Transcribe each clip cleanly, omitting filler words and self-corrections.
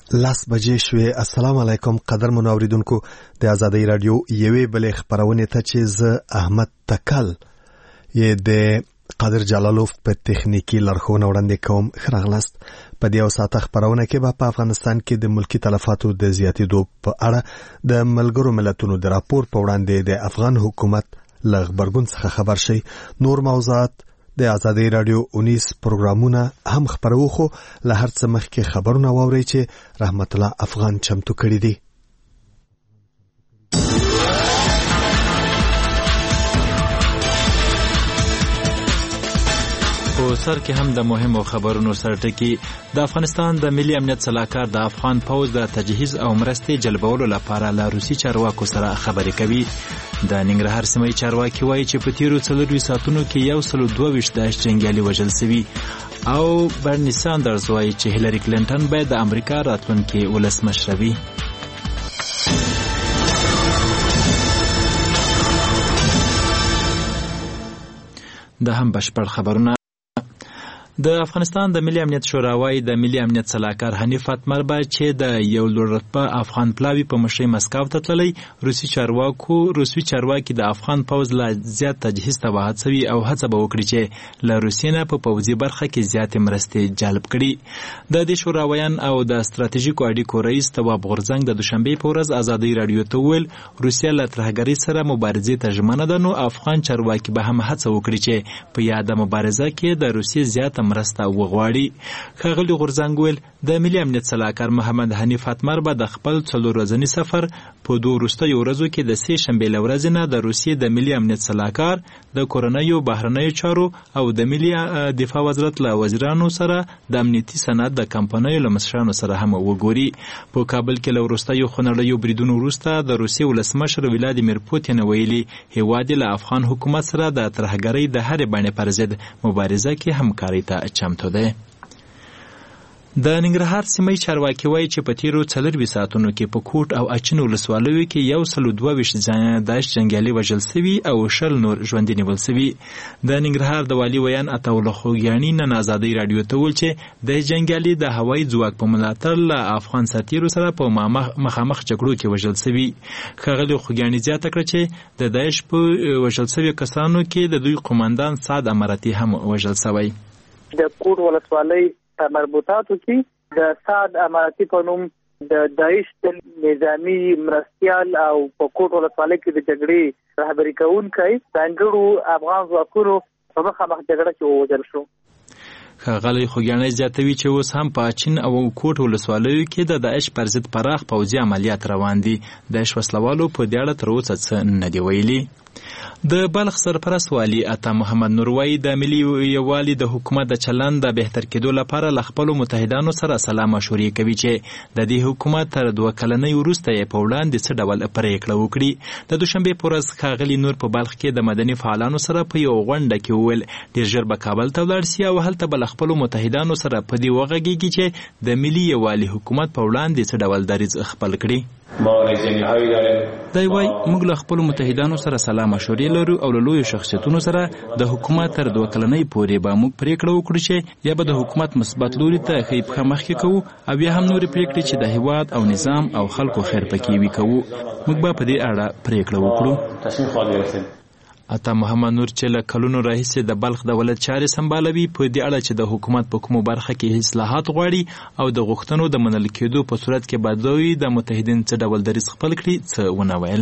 لاس بجې شوې. السلام علیکم قدرمنو اوریدونکو د آزادۍ رادیو یوې بلې خبرونه ته چې زه احمد تکل یې د قادر جلالوف په تخنیکی لارښوونه وړاندې کوم. ښه راغلاست. په دې ساعت خبرونه کې به په افغانستان کې د ملکی تلفاتو د زیاتېدو په اړه د ملګرو ملتونو د راپور په وړاندې د افغان حکومت له غبرګون څخه خبر شي. نور موضوعات د آزادۍ رادیو 19 پروګرامونه هم خبرو خو له هر څه مخکې خبرونه واوري چې رحمت الله افغان چمتو کړی دی. په سر کې هم د مهمو خبرونو سرټکی. د افغانستان د ملي امنیت صلاحکار د افغان پوځ د تجهیز او مرستې جلبولو لپاره له روسي چارواکو سره خبرې کوي. د ننګرهار سیمې چارواکي وایي چې په تیرو 4 ساعتونو کې 122 داعش جنګیالي وژل شوي او برني ساندرز وایي چې هیلری کلینټن باید د امریکا راتلونکي ولسمشره وي. د هم بشپړ خبرونه. د افغانستان د ملي امنیت شورا وايي د ملي امنیت صلاحکار حنیف اتمر به چې د یو لوړ رتبه افغان پلاوی په مشرۍ مسکو ته تللی، روسي چارواکي د افغان پوځ لا زیات تجهیز ته وهڅوي او هڅه به وکړي چې له روسیې نه په پوځي برخه کې زیاتې مرستې جلب کړي. د دې شوراویان او د ستراتیژیکو اړیکو رئیس تواب غورځنګ د دوشنبې په ورځ آزادۍ رادیو ته وویل روسیه له ترهګرۍ سره مبارزې ته ژمنه ده، نو افغان چارواکي به هم هڅه وکړي چې په یاده مبارزه کې د روسیې زیاته مرسته وغواړي. ښاغلي غورځنګ ویل د ملي امنیت صلاحکار محمد حنیف اتمر به د خپل 4 ورځني سفر په 2 وروستیو ورځو کې د 3 شنبې له ورځې نه د روسیې د ملي امنیت صلاحکار، د کورنیو بهرنیو چارو او د ملي دفاع وزارت له وزیرانو سره د امنیتي صنعت د کمپنیو له مشرانو سره هم وګوري. په کابل کې له وروستیو خونړیو بریدونو وروسته د روسیې ولسمشر ولادیمیر پوتین ویلي هیواد له افغان حکومت سره د ترهګرۍ د هرې بڼې پر ضد مبارزه کې همکاري ته چمتو دی. د ننګرهار سیمې چارواکي وایي چې په تیرو 4 ساعتونو کې په کوټ او اچین ولسوالیو کې 122 داعش جنګیالي وژل شوي او 20 نور ژوندي نیول شوي. د ننګرهار د والي ویان عطاالله خوږیاني نن آزادۍ رادیو ته وویل چې د جنګیالي د هوایي ځواک په ملاتړ له افغان سرتیرو سره په مخامخ جګړو کې وژل شوي. ښاغلي خوږیاني زیاته کړه چې د داعش په وژل شوي کسانو کې د دوی قومندان سعد امارتي هم وژل شوی. د کوټ ولسوالۍ په مربوطاتو کې د سعد امارتي په نوم د داعش نظامی مرستیال او په کوټ ولسوالۍ کې د جګړې رهبري کوونکی ځانګړو افغان ځواکونو په مخامخ جګړه کې ووژل شو. ښاغلی خوږیاني زیاتوي چې اوس هم په اچین او کوټ ولسوالیو کې د داعش پر ضد پراخ پوځي عملیات روان دي. داعش وسلوالو په دې اړه تر اوسه څه نه دي ویلي. د بلخ سرپرست والی عطا محمد نور وایي د ملي یووالي د حکومت د چلند د بهتر کېدو لپاره له خپلو متحدانو سره سلا مشورې کوي چې د دې حکومت تر 2 کلنۍ وروسته یې په وړاندې څه ډول پرېکړه وکړي. د دوشنبې په ورځ ښاغلي نور په بلخ کې د مدني فعالانو سره په یو غونډه کې وویل ډېر ژر به کابل ته ولاړ سي او هلته به له خپلو متحدانو سره په دې وغږېږي چې د ملي یووالي حکومت په وړاندې څه ډول دریځ خپل کړي. دی وای موږ له خپلو متحدانو سره سلا مشورې لرو او له لویو شخصیتونو سره د حکومت تر 2 کلنۍ پورې به موږ پرېکړه وکړو چې یا به د حکومت مثبت لوري ته ښۍ پښه مخکې کوو او یا هم نورې پرېکړې چې د هیواد او نظام او خلکو خیر پکې وي کوو. موږ به په دې اړه پرېکړه وکړو. عطا محمد نور چې له کلونو راهیسې د بلخ د ولایت چارې سمبالوي په دې اړه چې د حکومت په کومو برخه کې اصلاحات غواړي او د غوښتنو د منل کېدو په صورت کې به دوی د متحدین څه ډول دریځ خپل کړي څه ونه ویل.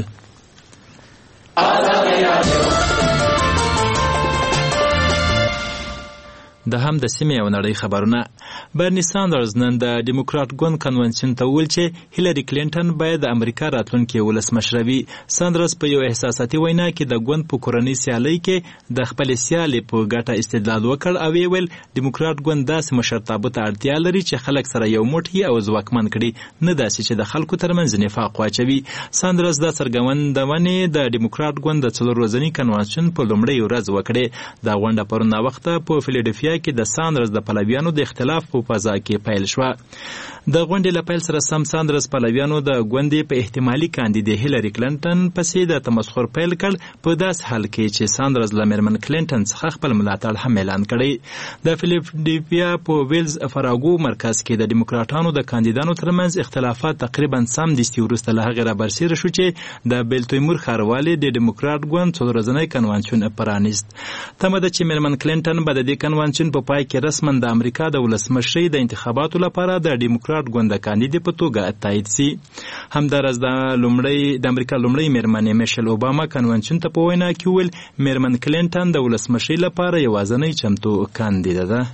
د هم د سیمې او نړۍ خبرونه. برني ساندرز نن د ډیموکرات ګوند کنونشن ته وویل چې هیلری کلینټن باید د امریکا راتلونکي ولسمشره وي. ساندرز په یو احساساتي وینا کې د ګوند په کورنۍ سیالۍ کې د خپل سیالۍ په ګټه استدلال وکړ او ویل ډیموکرات ګوند داسې مشرتابه ته اړتیا لري چې خلک سره یو موټی او ځواکمن کړي، نه داسې چې د خلکو ترمنځ نفاق واچوي. ساندرز دا څرګندونې د ډیموکرات ګوند د 4 ورځني کنونشن په لومړۍ ورځ وکړې. دا غونډه پرون ناوخته په فیلډلفیا فیلادلفیا کې د ساندرز د پلویانو د اختلاف په فضا کې پیل شوه. د غونډې له پیل سره سم ساندرز پلویانو د غونډې په احتمالي کاندید هیلری کلینټن پسې د تمسخر پیل کړ، په داس حال کې چې ساندرز له میرمن کلینټن څخه خپل ملاتړ هم اعلان کړی. د فیلادلفیا په ویلز فراغو مرکز کې د ډیموکراټانو د کاندیدانو ترمنځ اختلافات تقریبا سمدستي وروسته له هغې رابرسېره شو چې د بیلتویمور ښاروالۍ د ډیموکراټ ګوند څو ورځنی کنوانسیون پرانیست. تمه ده چې میرمن کلینټن به د دې کنوانسیون په پای کې رسما د امریکا د ولسمشرۍ د انتخاباتو لپاره د ډیموکراټ ګوند د کاندید په توګه تایید سي. همداراز د امریکا لومړۍ میرمنې میشل اوباما کنوانسیون ته په وینا کې وویل میرمن کلینټن د ولسمشرۍ لپاره یوازینۍ چمتو کاندیده ده.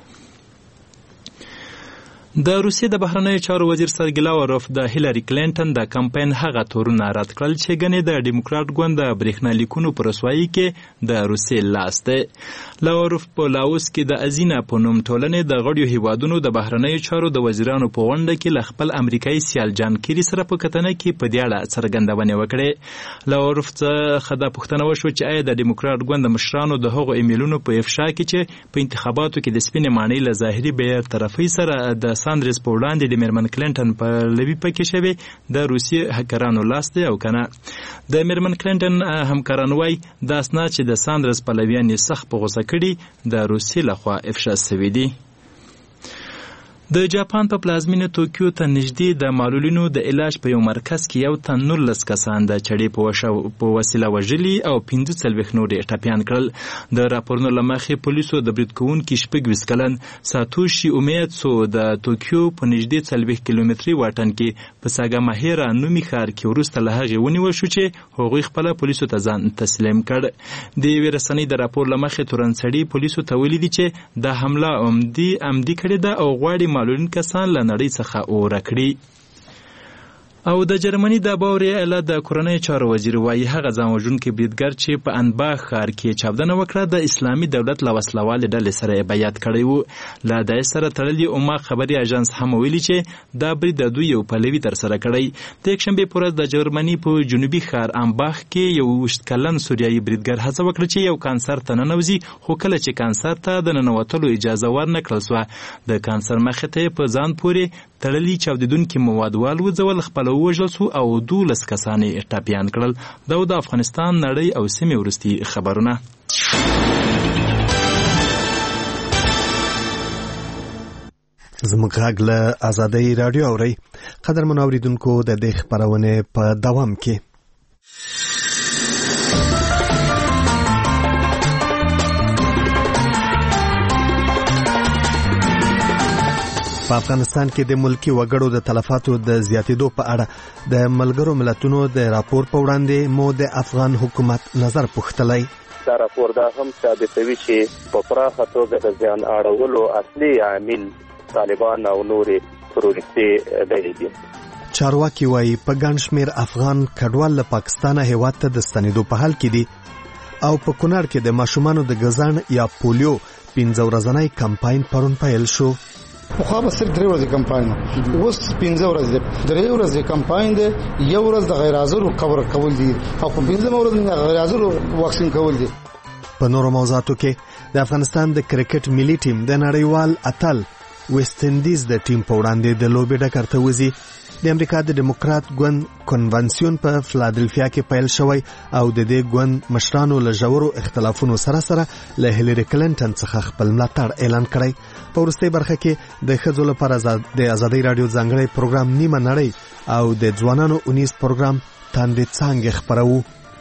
د روسیې د بهرنیو چارو وزیر سرګی لاوروف د هیلری کلینټن د کمپاین هغه تورونه رد کړل چې ګنې د ډیموکراټ ګوند د برېښنالیکونو په رسوایي کې د روسیې لاس دی. لاوروف په لاوس کې د ازینا په نوم ټولنې د غړیو هیوادونو د بهرنیو چارو د وزیرانو په غونډه کې له خپل امریکایي سیال جان کیری سره په کتنه کې په دې اړه څرګندونې وکړې. لاوروف څخه دا پوښتنه وشوه چې آیا د ډیموکراټ ګوند د مشرانو د هغو ایمیلونو په افشا کې چې په انتخاباتو کې د سپینې ماڼۍ له ظاهري بیطرفۍ سره د ساندرز په وړاندې د میرمن کلینټن په لوي پکې شوی د روسیې هکرانو لاس دی او کنه. د میرمن کلینټن همکاران وایي دا اسناد چې د ساندرز پلویان یې سخت په غوسه کړي د روسیې لخوا افشا شوي دي. د جاپان په پلازمینه توکیو ته نږدې د معلولینو د علاج په یو مرکز کې یو تن 19 کسان د چړې په وسیله وژلي او 45 نور یې ټپیان کړل. د راپورونو له مخې پولیسو د برید کوونکي 26 کلن ساتوشي اومیتسو د توکیو په نږدې 40 کیلومتري واټن کې په ساګاماهیرا نومي ښار کې وروسته له هغې ونیول شو چې هغوی خپله پولیسو ته ځان تسلیم کړ. د یوې رسنۍ د راپور له مخې تورنسړي پولیسو ته ویلي دي چې دا حمله عمدي کړې ده او غواړي معلولین کسان له نړۍ څخه اوره کړي. او د جرمني د باوري ایالت د کورنۍ چارو وزیر وایي هغه ځان وژونکی بریدګر چې په انباخ ښار کې چاودنه وکړه د اسلامي دولت له وسلوالې ډلې سره بیعت کړی و. له داعش سره تړلي اوما خبري اژانس هم ویلي چې دا برید د دوی یو پلوي ترسره کړی. د یکشنبې په ورځ د جرمني په جنوبي ښار انباخ کې یو 20 کلن سوریایي بریدګر هڅه وکړه چې یو کانسر ته ننوځي، خو کله چې کانسر ته د ننوتلو اجازه ورنه کړل سوه د کانسر مخې ته په ځان پورې تړلي چاودیدونکي مواد والوځول، خپله ووژل سو او 12 کسان یې ټپیان کړل. دا د افغانستان نړۍ او سیمې وروستي خبرونه. زموږ غږ له آزادۍ راډیو اورئ. قدرمنو اوریدونکو د دې خپرونې په دوام کې په افغانستان کې د ملکی وګړو د تلفاتو د زیاتېدو په اړه د ملګرو ملتونو د راپور په وړاندې مو د افغان حکومت نظر پوښتلی. دا راپور دا هم ثابتوي چې په پراخه توګه د زیان اړولو اصلي عامل طالبان او نورې تروریستي ډلې دي. چارواکي وایي په ګڼ شمېر افغان کډوال له پاکستانه هېواد ته د ستنېدو په حال کې دي او په کونړ کې د ماشومانو د ګزاڼ یا پولیو 15 ورځنی کمپاین پرون پیل شو. خو به صرف 3 ورځې کمپاین اوس 15 ورځې دی. 3 ورځې کمپاین دی، یو ورځ د غیر حاضرو کور کول دي او 15 ورځې د غیر حاضرو واکسین کول دي. په نورو موضوعاتو کې د افغانستان د کرکټ ملي ټیم د نړیوال اتل ویسټ انډیز د ټیم په وړاندې د لوبې ډګر ته وځي. د امریکا د ډیموکراټ ګوند کنونسیون په فلادلفیا کې پیل شوی او د دې ګوند مشرانو له ژورو اختلافونو سره سره له هیلری کلینټن څخه خپل ملاتړ اعلان کړی. په وروستۍ برخه کې د ښځو لپاره د آزادۍ راډیو ځانګړی پروګرام نیمه نړۍ او د ځوانانو 19 پروګرام تاندې څانګې خپروو.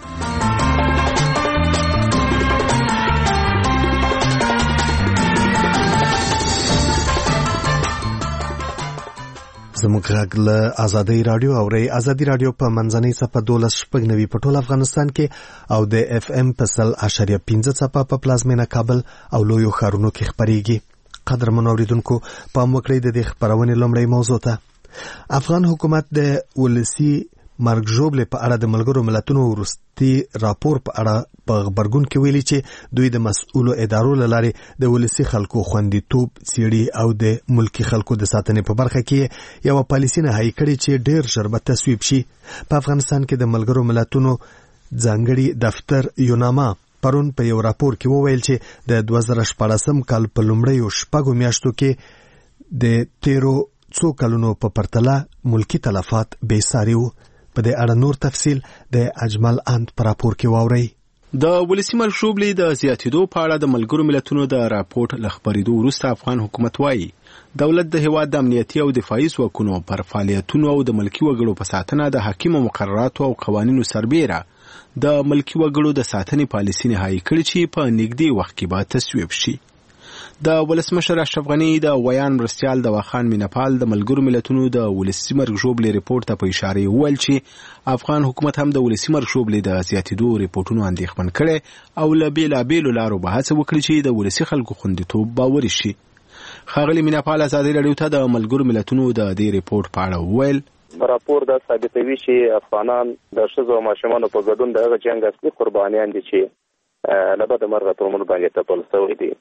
زموږ غږ له آزادۍ راډیو اورئ. آزادۍ راډیو په منځنۍ څپه 12.90 په ټول افغانستان کې او د اف ام په 100.5 څپه په پلازمینه کابل او لویو ښارونو کې خپریږي. قدرمنو اوریدونکو پام وکړئ د دې خپرونې لومړۍ موضوع ته. افغان حکومت د ولسی مرګ ژوبلې په اړه د ملګرو ملتونو وروستي راپور په اړه په غبرګون کې ویلي چې دوی د مسؤلو ادارو له لارې د ولسی خلکو خوندیتوب څیړي او د ملکی خلکو د ساتنې په برخه کې یو پالیسي نهایی کړي چې ډیر ژر به تصویب شي. په افغانستان کې د ملګرو ملتونو ځانګړي دفتر یوناما پرون په یو راپور کې وویل چې د 2014 کال په لومړیو شپږو میاشتو کې د تیرو څو کلونو په پرتله ملکی تلفات بې ساري وو. په دې اړه نور تفصیل د اجمل اند په راپور کې واورئ. د ولسی مرشوبلې د زیاتېدو په اړه د ملګرو ملتونو د راپورټ له خبرېدو وروسته افغان حکومت وایي دولت د هیواد د امنیتي او دفاعي ځواکونو پر فعالیتونو او د ملکي وګړو په ساتنه د حاکمو مقرراتو او قوانینو سربیره د ملکي وګړو د ساتنې پالیسي نهایی کړې چې په نږدې وخت کې به تصویب شي. د ولسمشر اشرف غني د ویان مرستیال دواخان مینپال د ملګرو ملتونو د ولسی مرګ ژوبلې ریپورت ته په اشاره وویل چې افغان حکومت هم د ولسی مرګ ژوبلې د زیاتېدو ریپورتونو اندېښمن کړي او له بیلابیلو لارو به هڅه وکړي چې د ولسی خلکو خوندیتوب باوري شي. ښاغلي مینپال ازادي راډیو ته د ملګرو ملتونو د دې ریپورت په اړه وویل راپور دا ثابتوي چې افغانان د ښځو او ماشومانو په ګډون دغه جنګ اصلي قربانیان دي چې له بده مرغه پر موږ باندې تپل شوي دي.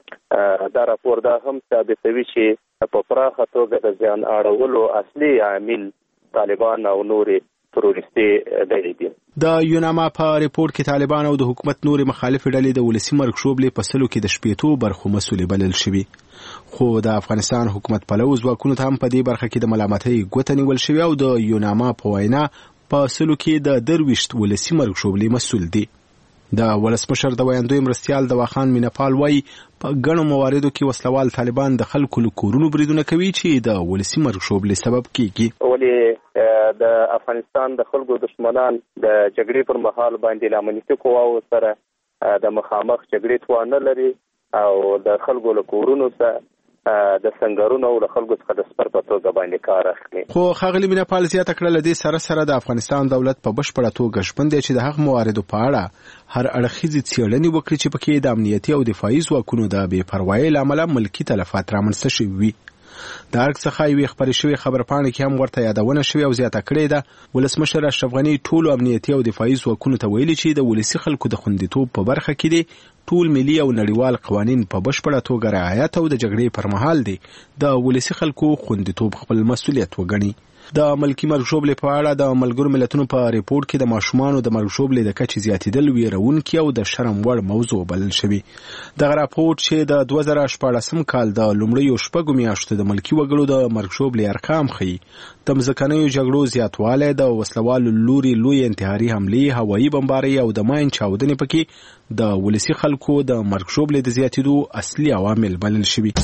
دا راپور دا هم ثابتوي چې په پراخه توګه د ځان اړولو اصلي عامل طالبان او نورې تروریستي ډلې دي. د یوناما په ریپورت کې طالبان او د حکومت نورې مخالف ډلې د ولسی مرګ ژوبلې په سلو کې د شپېتو برخو مسؤلې بلل شوي. خو د افغانستان حکومت پلو ځواکونو ته هم په دې برخه کې د ملامتۍ ګوته نیول شوې او د یوناما په وینا په سلو کې د 23 ولسی مرګ ژوبلې مسؤل دي. د ولسمشر د ویاندوی مرستیال دواخان مینپال وایي په ګڼو مواردو کې وسلوال طالبان د خلکو له کورونو بریدونه کوي چې د ولسی مرګ ژوبلې سبب کیږي. ولې د افغانستان د خلکو دشمنان د جګړې پر مهال باندې لامنیتي قواو سره د مخامخ جګړې توان نه لري او د خلکو له کورونو سره د سنگرونو او خلکو څخه د سپر په توګه باندې کار اخلي. خو ښاغلي مینپال زیاته کړه له دې سره د افغانستان دولت په بشپړه توګه ژمن دی چې د هغه مواردو په اړه هر اړخیزې څېړنې وکړي چې پکې د امنیتي او دفاعي ځواکونو د بې پروایۍ له امله ملکي تلفات رامنځته شوي وي. د ارګ څخه یوې خبرې شوې خبرپاڼې کې هم ورته یادونه شوې او زیاته کړې ده ولسمشر اشرف غني ټولو امنیتي او دفاعي ځواکونو ته ویلي چې د ولسي خلکو د خوندیتوب په برخه کې دي ټول ملي او نړیوال قوانین په بشپړه توګه رعایت او د جګړې پر مهال دي د ولسي خلکو خوندیتوب خپل مسؤلیت وګڼي. د ملکی مرګ ژوبلې په اړه د ملګرو ملتونو په ریپورت کې د ماشومانو د مرګ ژوبلې د کچې زیاتېدل ویرونکي او د شرم وړ موضوع بلل شوی. دغه راپورټ چې د 2014 کال د لومړیو شپږو میاشتو د ملکی وګړو د مرګ ژوبلې ارقام ښیي. د مځکنیو جګړو زیاتوالی د وسلوالو لوري لوی انتحاري حملې هوایي بمبارۍ او د ماین چاودنې پکې د ولسي خلکو د مرګ ژوبلې د زیاتېدو اصلي عوامل بلل شوي.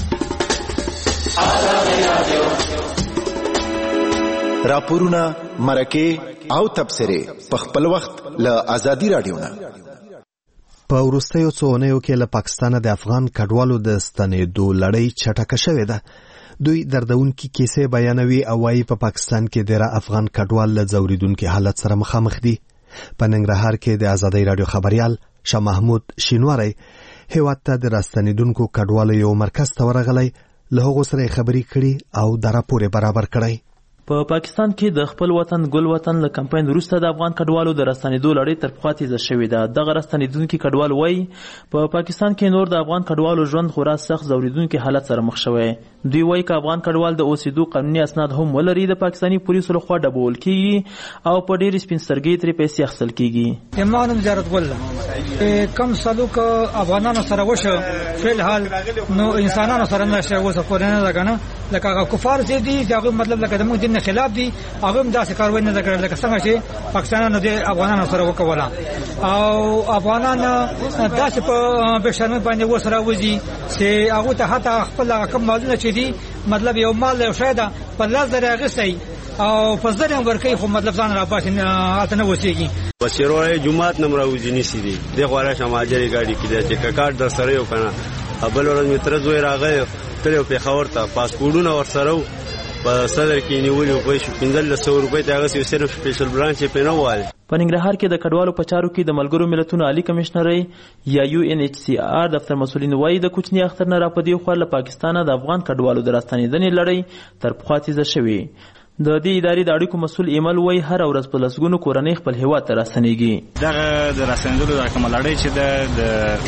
راپورونه مرکه او تبصره په خپل وخت له ازادي رادیو نه. په وروستیو څو اونیو کې له پاکستانه د افغان کډوالو د ستنېدو لړۍ چټکه شوې ده. دوی دردونکي کیسې بیانوي او وايي په پاکستان کې ډېر افغان کډوال له ځورېدونکي حالت سره مخامخ دي. په ننګرهار کې د ازادي رادیو خبريال شاه محمود شینواری هیواد ته د راستنېدونکو کډوالو یو مرکز ته ورغلی، له هغو سره خبرې کړي او د راپور برابر کړی. په پاکستان کې د خپل وطن ګل وطن له کمپاین وروسته د افغان کډوالو د راستنېدو لړۍ تر پخوا تیزه شوې ده. دغه راستنېدونکي کډوال وایي په پاکستان کې نور د افغان کډوالو ژوند خورا سخت ځورېدونکي حالت سره مخ شوی. دوی وایي که افغان کډوال د اوسېدو قانوني اسناد هم ولري د پاکستاني پولیسو لخوا ډبول کیږي او په ډېرې سپین سترګۍ ترې پیسې اخیستل کیږي. ایمان زیارت ګل کم سلوک افغانانو سره وشو فی الحال نو انسانانو سره نشه وسه کورنه ده کنه لکه کفار چې دي هغه مطلب لکه د موږ دین خلاف دي هغه هم داسې کاروي نه کړل لکه څنګه چې پاکستانانو د افغانانو سره وکوله او افغانان داسې په بشرمه باندې وسره وځي چې هغه ته حتی خپل کوم مالونه چې دي مطلب یو مال یو شاید په لاس درې اغستای او په ځر هم ورکې خو مطلب ځان را باسي اته نه وسیږي. بشیروي جمعات نمبر وځنی سي دي د غوړه سماجري گاډي کې چې کاکار در سره یو کنه ابل ورځ متر زوی راغی تر په خبر ته پاسپورتونه ور سره په صدر کې نیولې په 1500 روپۍ ته هغه صرف سپیشل برانچ په نه وایي. په ننګرهار کې د کډوالو په چارو کې د ملګرو ملتونو عالی کمشنري یا UNHCR دفتر مسؤلین وایي د کوچني اختر نه را پدې خو له پاکستانه د افغان کډوالو د راستنېدنې لړۍ تر پخوا تیزه شوې. د دې ادارې د اړیکو مسؤل ایمل وایي هر ورځ په لسګونو کورنۍ خپل هیواد ته راستنېږي. دغه د راستنېدلو د کومه لړۍ چې د کوچني اختر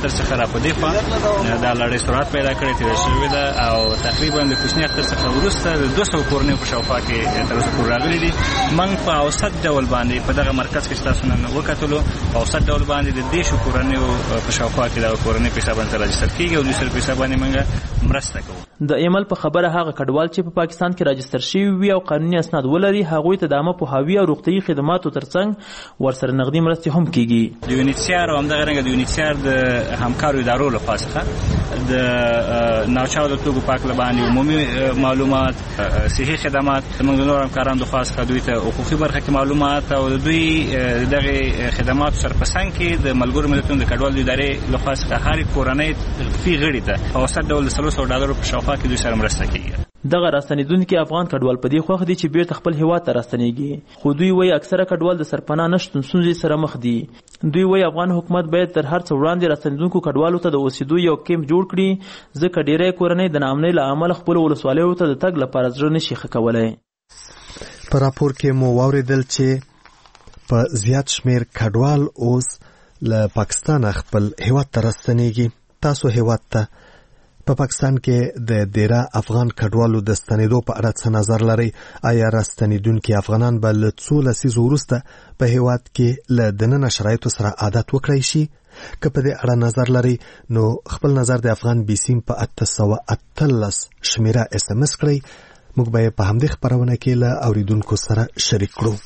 اختر څخه را پدې خوا د لړۍ سرعت پیدا کړې تیر شوې ده او تقریبا د کوچني اختر څخه وروسته د 200 کورنۍ په شاوخوا کې تر اوسه پورې راغلي دي. موږ په اوسط ډول باندې په دغه مرکز کې تاسو نن وکتلو په اوسط ډول باندې د 10 کورنۍ په شاوخوا کې د کورنۍ په حساب باندې راجستر کیږي او د سر په حساب باندې موږ مرسته کوو. د ایمل په خبره هغه کډوال چې په پاکستان کې راجستر شوي وي او قانوني اسناد ولري هغوی ته د عامه پوهاوي او روغتیايي خدماتو ترڅنګ ورسره نغدي مرستې هم کیږي. د یونیسیار او همدغه رنګه د یونیسیار د همکارو ادارو لخوا څخه د ناوچاودو توکو پاک لبانې عمومي معلومات صحي خدمات موږ د نور همکارانو د خوا څخه دوی ته حقوقي برخه کې معلومات او دوی دغه خدمات سرپسنګ کې د ملګرو ملتونو د کډوالو ادارې لخوا څخه هر کورنۍ فی غړي ته په اوسط ډول $300 په شاوخوا کې دوی سره مرسته کوي. دغه راستنیدونکي افغان کډوال په دې خوښ دي چې بیرته خپل هیواد ته راستنیږي خو دوی وایي اکثره کډوال د سرپناه نشتون ستونزې سره مخ دي. دوی وایي افغان حکومت باید تر هر څه وړاندې راستنیدونکو کډوالو ته د اوسېدو یو کیمپ جوړ کړي ځکه ډیری کورنۍ د ناامنۍ له امله خپلو ولسوالیو ته د تګ لپاره زړه نشي ښه کولی. په راپور کې مو واورېدل چې په زیات شمیر کډوال اوس له پاکستان خپل هیواد ته راستنیږي. تاسو هیواد ته په پاکستان کې د ډیره افغان کډوالو د ستنېدو په اړه څه نظر لرئ؟ آیا راستنېدونکي افغانان به له څو لسیزو وروسته په هیواد کې له دننه شرایطو سره عادت وکړی شي؟ که په دې اړه نظر لرئ نو خپل نظر د افغان بیسیم په 813 شمیره SMS کړئ. موږ به په همدې خپرونه کې له اوریدونکو سره شریک کړو.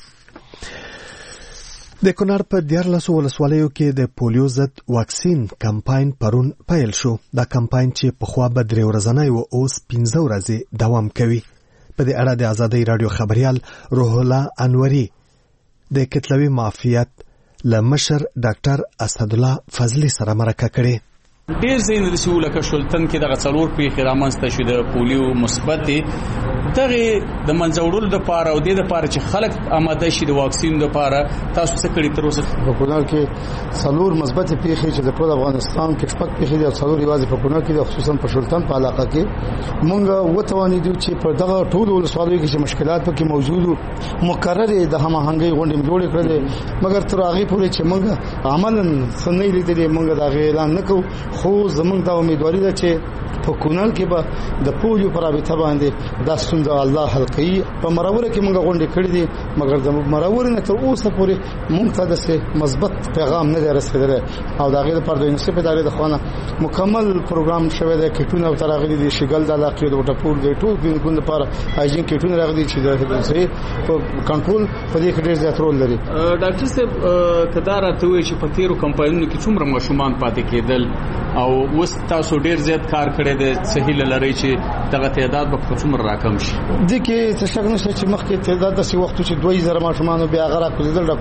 د کونړ په 14 ولسوالیو کې د پولیو ضد واکسین کمپاین پرون پیل شو. دا کمپاین چې پخوا به 3 ورځنی و اوس 15 ورځې دوام کوي. په دې اړه د آزادۍ رادیو خبريال روح الله انوري د کتلوي معافیت له مشر ډاکټر اسدالله فضلي سره مرکه کړې. ډیر زین د سیول کا شلتن کې د غڅلور په خرامنسته شو د پولیو مثبت دغه د منځوړلو د پاره او د پاره چې خلک آماده شي د واکسین د پاره تاسو څه کړی تر اوسه؟ په کونړ کې څلور مثبت پیښې چې د ټول افغانستان کې شپږ پیښې د څلور ریواز په کونړ کې خصوصا په شلتن په علاقه کې مونږ وتوانې دي چې په دغه ټول ولسوالیو کې مشکلات پکې موجود مقرره د هماهنګي غونډې جوړې کړې مګر تر هغه پورې چې مونږ عملاً سنې لیدلې مونږ دا اعلان نکو خو زمونږ د امیدواري ده چې په کونړ کې به د پولیو پر رابطه باندې د ستونزه الله حل کوي. په مراوره کې موږ غونډې کړې دي مګر د مراوره نه تر اوسه پورې موږ ته د مثبت پیغام نه رسیدلی او دا غیر پر د یونیسف ادارې د خوانه مکمل پروګرام شوی دی. کټونه او تراغلي دي شګل د علاقې د وټپور د ټول ګوند لپاره هایجین کټونه راغلي چې د صحیح کنټرول په دې کې ډېر زیات رول لري. ډاکټر صاحب کدا راته وایي چې په تیرو کمپاینونو کې څومره ماشومان پاتې کېدل او اوس تاسو ډېر زیات کار کړی دی صحیح لري چې دغه تعداد به څومره راکم شي؟ د کې څه شک نشته چې مخکې تعداد د سی وخت چې 2000 ماشومان بیا غره کوزیدل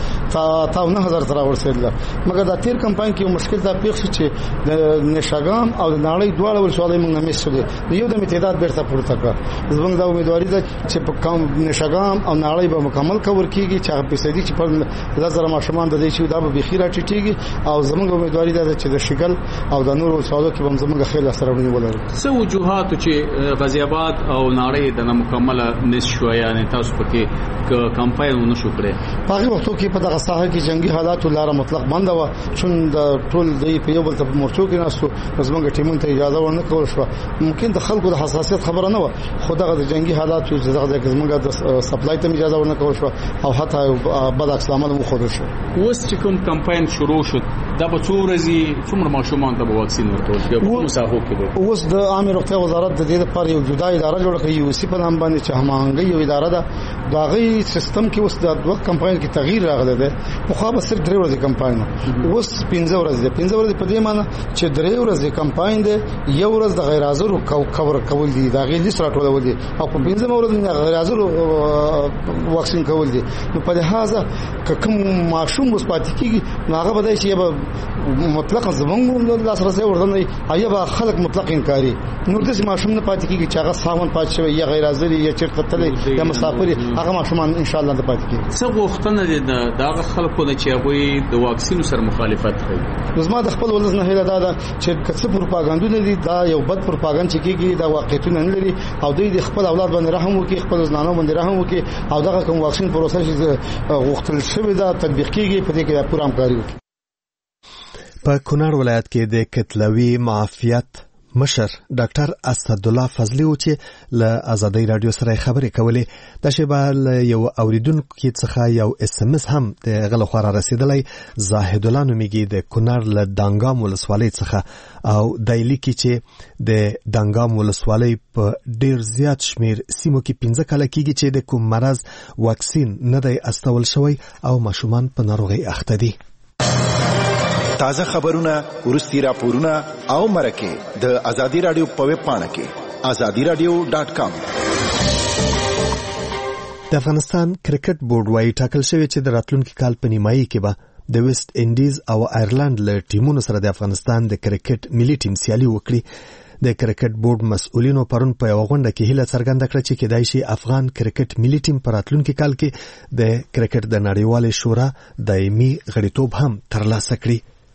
تا 9000 تر ورسېدل مګر دا تیر کمپاین کې مشکل دا پیښ شو چې د نشګام او د نړۍ دواړه ولسوالۍ موږ نه مسولې یو د تعداد بیرته پورته کړ. زموږ د امیدواري ده چې په کم نشګام او نړۍ به مکمل کور کیږي چې هغه پیسې چې په 1000 ماشومان د دې شو دا به بخیره ټیټیږي او زموږ امیدواري ده چې د شګل او د نور ولسوالۍ کې به زموږ خیل سره ونیول. څه وجوهات چې غازی آباد او نړۍ د مکمله نشو یعنی تاسو پکې کمپاین ونه شو کړی په هغه وخت کې په دغه ساحه کې جنگي حالات لاره مطلق بند و چون د ټول د په یو بل ته مورچو کې ناسو زمونږ ټیمون ته اجازه ورنه کول شو. ممکن د خلکو د حساسیت خبره نه و خو دغه د جنگي حالات چې دغه زمونږ د سپلای ته اجازه ورنه کول شو او حتی بد عکس العمل مو خور شو. اوس چې کوم کمپاین شروع شو دا به څو ورځې څومره ماشومان ته واکسین ورکول کیږي په مساحو کې؟ اوس د عامه روغتیا وزارت د دې لپاره یو جدا اداره جوړه کړې یو سی په نام باندې چې هماهنګي یو اداره ده دا غي سیستم کې اوس د دوه کمپاین کې تغییر راغلی دی. مخابه صرف 3 ورځې کمپاین اوس 15 ورځې 15 ورځې په دې معنی چې 3 ورځې کمپاین دی یو ورځ د غیر حاضر کور کول دي دا غي لیست راټولول دي او په 15 ورځې د غیر حاضر واکسین کول دي. نو په لحاظه کوم ماشوم اوس پاتې کیږي نو هغه بدای شي به مطلق زمونږ لاسرسي ورته آیا به خلک مطلق انکاري نو د ماشوم نه پاتې کیږي چې هغه سامان پاتې شوی یا غیر حاضر یا چیرته تللی یا مسافر هغه ماشومان ان شاء الله د پاتې کیږي. څه غوښتنه دي دغه خلکو نه چې هغه د واکسین سره مخالفت کوي؟ زما د خپل ولز نه هیله ده چې کڅ پروپاګاندا دي دا یو بد پروپاګاندا چې کیږي دا واقعیتونه نه لري او دوی د خپل اولاد باندې رحم وکړي خپل ځنانو باندې رحم وکړي او دغه کوم واکسین پروسه چې غوښتل شوی دا تطبیق کیږي په دې کې پوره همکاري وکړي. په کونړ ولایت کې د کتلوي معافیت مشر ډاکټر اسد الله فضلی و چې له آزادۍ رادیو سره خبرې کولې. د شیبه له یو اوریدونکو څخه یو SMS هم د غل خو را رسیدلی. زاهد الله نومیږي د کونړ له دانګام ولسوالۍ څخه او دایلی کې چې د دانګام ولسوالۍ په ډیر زیات شمیر سیمو کې 15 کاله کېږي چې د کوم مرض واکسین نه دی استول شوی او ماشومان په ناروغۍ اخته دي. تازه خبرونه، ورستي راپورونه او مرکه د آزادی رادیو په ویب پاڼه کې azadiradio.com. د افغانستان کرکټ بورډ وايي ټاکل شوی چې د راتلونکي کال په نیمایي کې به د ویسټ انډیز او آیرلند له ټیمونو سره د افغانستان د کرکټ ملي ټیم سیالي وکړي. د کرکټ بورډ مسؤلینو پرون په یو غونډه کې هیله څرګنده کړه چې کېدای شي افغان کرکټ ملي ټیم په راتلونکي کال کې د کرکټ د نړیوالې شورا دایمي غړیتوب هم ترلاسه کړي.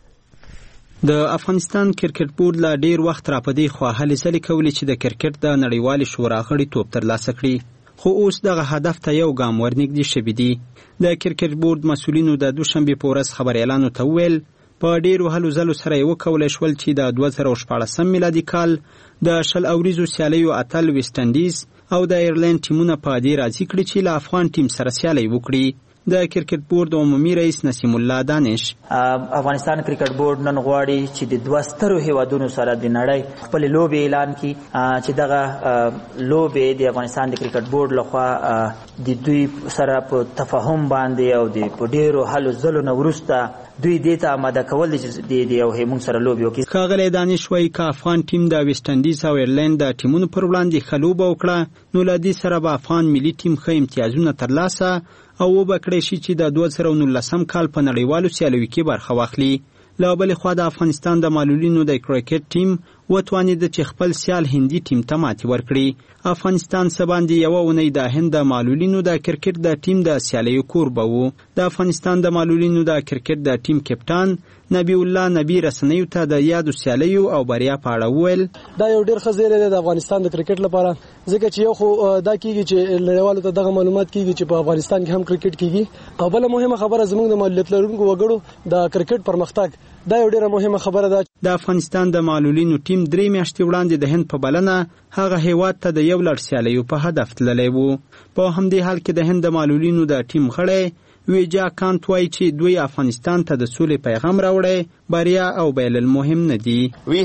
د افغانستان کرکټ بورډ لا ډیر وخت را پدې خو هلې ځلې کولې چې د کرکټ د نړیوالې شورا غړیتوب ترلاسه کړي، خو اوس دغه هدف ته یو ګام ورنږدې شوی دی. د کرکټ بورډ مسؤلینو د دوشنبه په ورځ خبريالانو ته وویل په ډیرو هلو ځلو سره یې وکولای شول چې د 2014 میلادي کال د شل اوریزو سیالیو اتل ویسټ انډیز او د ایرلند ټیمونه په دې راځي کړي چې له افغان ټیم سره سیالي وکړي. د کرکټ بورډ عمومي رئیس نسیم الله دانش افغانستان کرکټ بورډ نن غواړي چې د 2 سترو هیوادونو سره د نړۍ خپل لوبي اعلان کړي چې دغه لوبي د افغانستان د کرکټ بورډ لخوا د دوی سره په تفاهم باندې او د ډیرو هلو ځلو نه وروسته دوی دیتا آماده کول د یو هیمون سره لوبي وکړي. کاغله دانش وایي که افغان ټیم د ویسټ انډیز او ایرلند د ټیمونو پر وړاندې خلوب وکړه نو لدی سره به افغان ملي ټیم ښه امتیازونه ترلاسه او وبکړی شي چې د 2019 کال په نړیوالو سیالیو کې برخه واخلي. له بل خوا د افغانستان د معلولینو د کرکټ ټیم وتوانید چې خپل سیال هندي ټیم ته ماتې ورکړي. افغانستان سباندې یو اونۍ د هند د معلولینو د کرکټ د ټیم د سیالیو کوربه وو. د افغانستان د معلولینو د کرکټ د ټیم کپټان نبی الله نبی رسنیو ته د یادو سیالیو او بریا په اړه وویل دا یو ډیر ښه زیری دی د افغانستان د کرکټ لپاره، ځکه چې یو خو دا کیږي چې نړیوالو ته دغه معلومات کیږي چې په افغانستان کې هم کرکټ کیږي، او بل مهمه خبره زموږ د معلولیت لرونکو وګړو د کرکټ پرمختګ دا یو ډیره مهمه خبره ده. د افغانستان د معلولینو ټیم 3 میاشتې وړاندې د هند په بلنه هغه هیواد ته د یو لړ سیالیو په هدف تللی وو. په همدې حال کې د هند د معلولینو د ټیم غړی ویجا کانت وایي چې دوی افغانستان ته د سولې پیغام راوړی، بریا او بایلل مهم نه دي.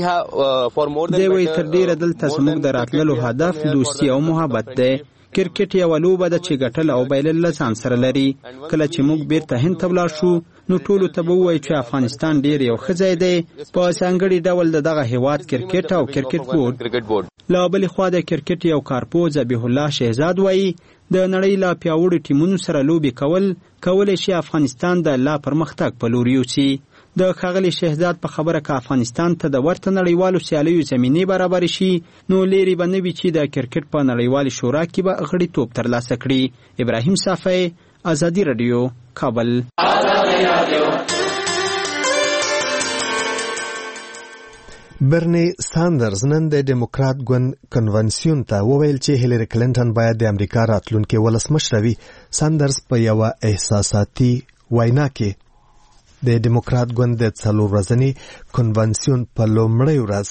دوی وایي تر ډیره دلته زموږ د راتللو هدف دوستي او محبت دی. کرکټ یو لوبه ده چې ګټل او بایلل له ځان سره لري. کله چې موږ بیرته هند ته ولاړ شو نو ټولو ته به ووایو چې افغانستان ډیر یو ښه ځای دی. په ځانګړي ډول د دغه هیواد کرکټ او کرکټ بورډ. له بلې خوا د کرکټ یو کارپوه ذبیح الله شهزاد وایي د نړۍ لا پیاوړو ټیمونو سره لوبې کولای شي افغانستان د لا پرمختګ په لور یوسي. د ښاغلي شهزاد په خبره که افغانستان ته د ورته نړیوالو سیالیو زمینې برابر شي نو لري به نه وي چې د کرکټ په نړیوالې شورا کې به غړیتوب ترلاسه کړي. ابراهیم صافی، آزادی رادیو، کابل. برنی ساندرز نن د ډیموکرات ګوند کنونسیون ته وویل چې هیلری کلینټن باید د امریکا راتلونکي ولسمشر وي. ساندرز په یو احساساتي وینا کې د ډیموکرات ګوند د 4 ورځني کنونسیون په لومړۍ ورځ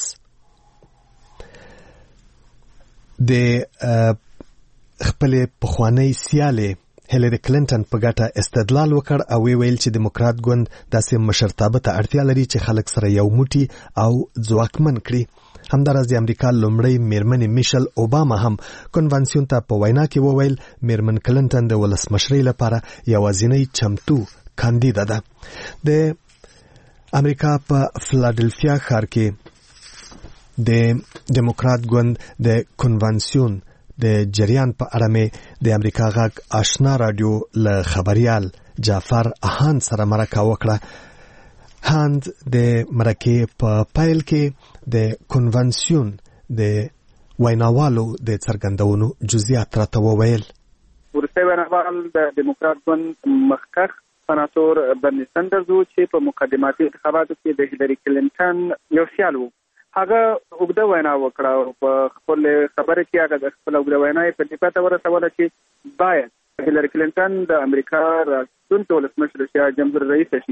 د خپل پخوانی سیالي هیلری کلینټن په ګټه استدلال وکړ او ویل چې ډیموکرات ګوند داسې مشرتابه ته اړتیا لري چې خلک سره یو موټی او ځواکمن کړي. همداراز د امریکا لومړی میرمن میشل اوباما هم کنونسیون ته په وینا کې وویل میرمن کلینټن د ولسمشرۍ لپاره یوازینی چمتو کاندیدا ده. د امریکا په فلادلفیا ښار کې د ډیموکرات ګوند د کنونسیون د جریان په اړه مې د امریکا غږ آشنا رادیو له خبريال جعفر احان سره مرکه وکړه. هاند د مرکه په پایل کې د کنونسیون د ویناوالو د څرګندونو جزئیات راته وویل. ورسته ونوال د ډیموکرات ګوند مخکخ سناتور برنی سندرز چې په مقدماتي انتخاباتو کې د هیلری کلینټن یو سیال وو، هغه وګړه وینا وکړه په خپل خبره کې هغه د خپل وګړه وینا په دې پته ورسوله چې باید هیلری کلینټن د امریکا راتلونکي ولسمشر شي، جمهور رئیس شي.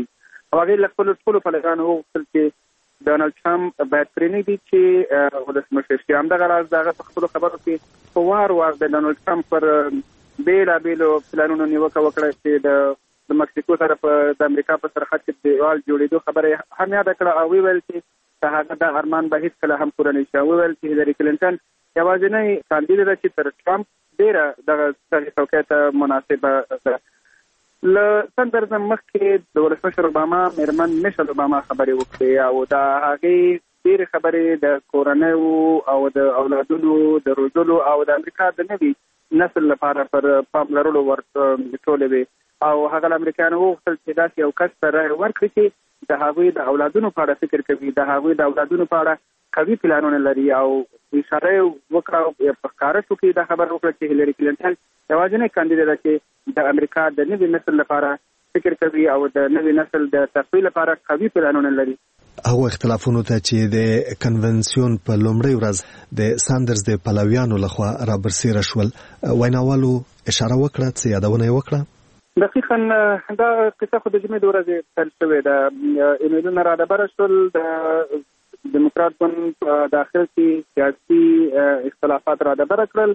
هغه له خپل پلویانو وغوښتل چې ډونالد ټرمپ باید پرېنږدي چې ولسمشر شي. همدغه راز دغه په خپلو خبرو کې په وار د ډونالد ټرمپ پر بېلابېلو پلانونو نیوکه وکړه چې د مکسیکو سره د امریکا په سرحد کې دیوال جوړېدو خبره هم یاده کړه او ویل چې هغه د ارمان به هیڅکله هم پوره نه شي. ویل چې هیلري کلینټن یوازینی کاندید ده چې تر ټرمپ ډېره دغه څوکۍ ته مناسبه ده. له سندرز مخکې د ولسمشر اوباما میرمن میشل اوباما خبرې وکړې او د هغې ډېرې خبرې د کورنیو او د اولادونو د روزلو او د امریکا د نوي نسل لپاره پر پام لرلو ټولې وې او هغه امریکایانو وغوښتل چې داسې یو کس ته رایه ورکړي چې د هغوی د اولادونو په اړه فکر کوي، د هغوی د اولادونو په اړه قوي پلانونه لري او اشاره وکړه په ښکاره شو کې دا خبره وکړه چې هیلري کلینټن یوازینی کاندید ده چې د امریکا د نوي نسل لپاره فکر کوي او د نوي نسل د تفویض لپاره قوي پلانونه لري. هغه اختلافونو ته چې د کنونسیون په لومړۍ ورځ د ساندرز د پلویانو لخوا رابرسېره شول، ویناوالو اشاره وکړه چې یادونه یې وکړه. دقیقاً دا قصه خو د جمعې د ورځې پیل شوې ده. ایمیلونه راډبره شول، د دیموکرات ګوند په داخل کې سیاسي اختلافات راډبره کړل.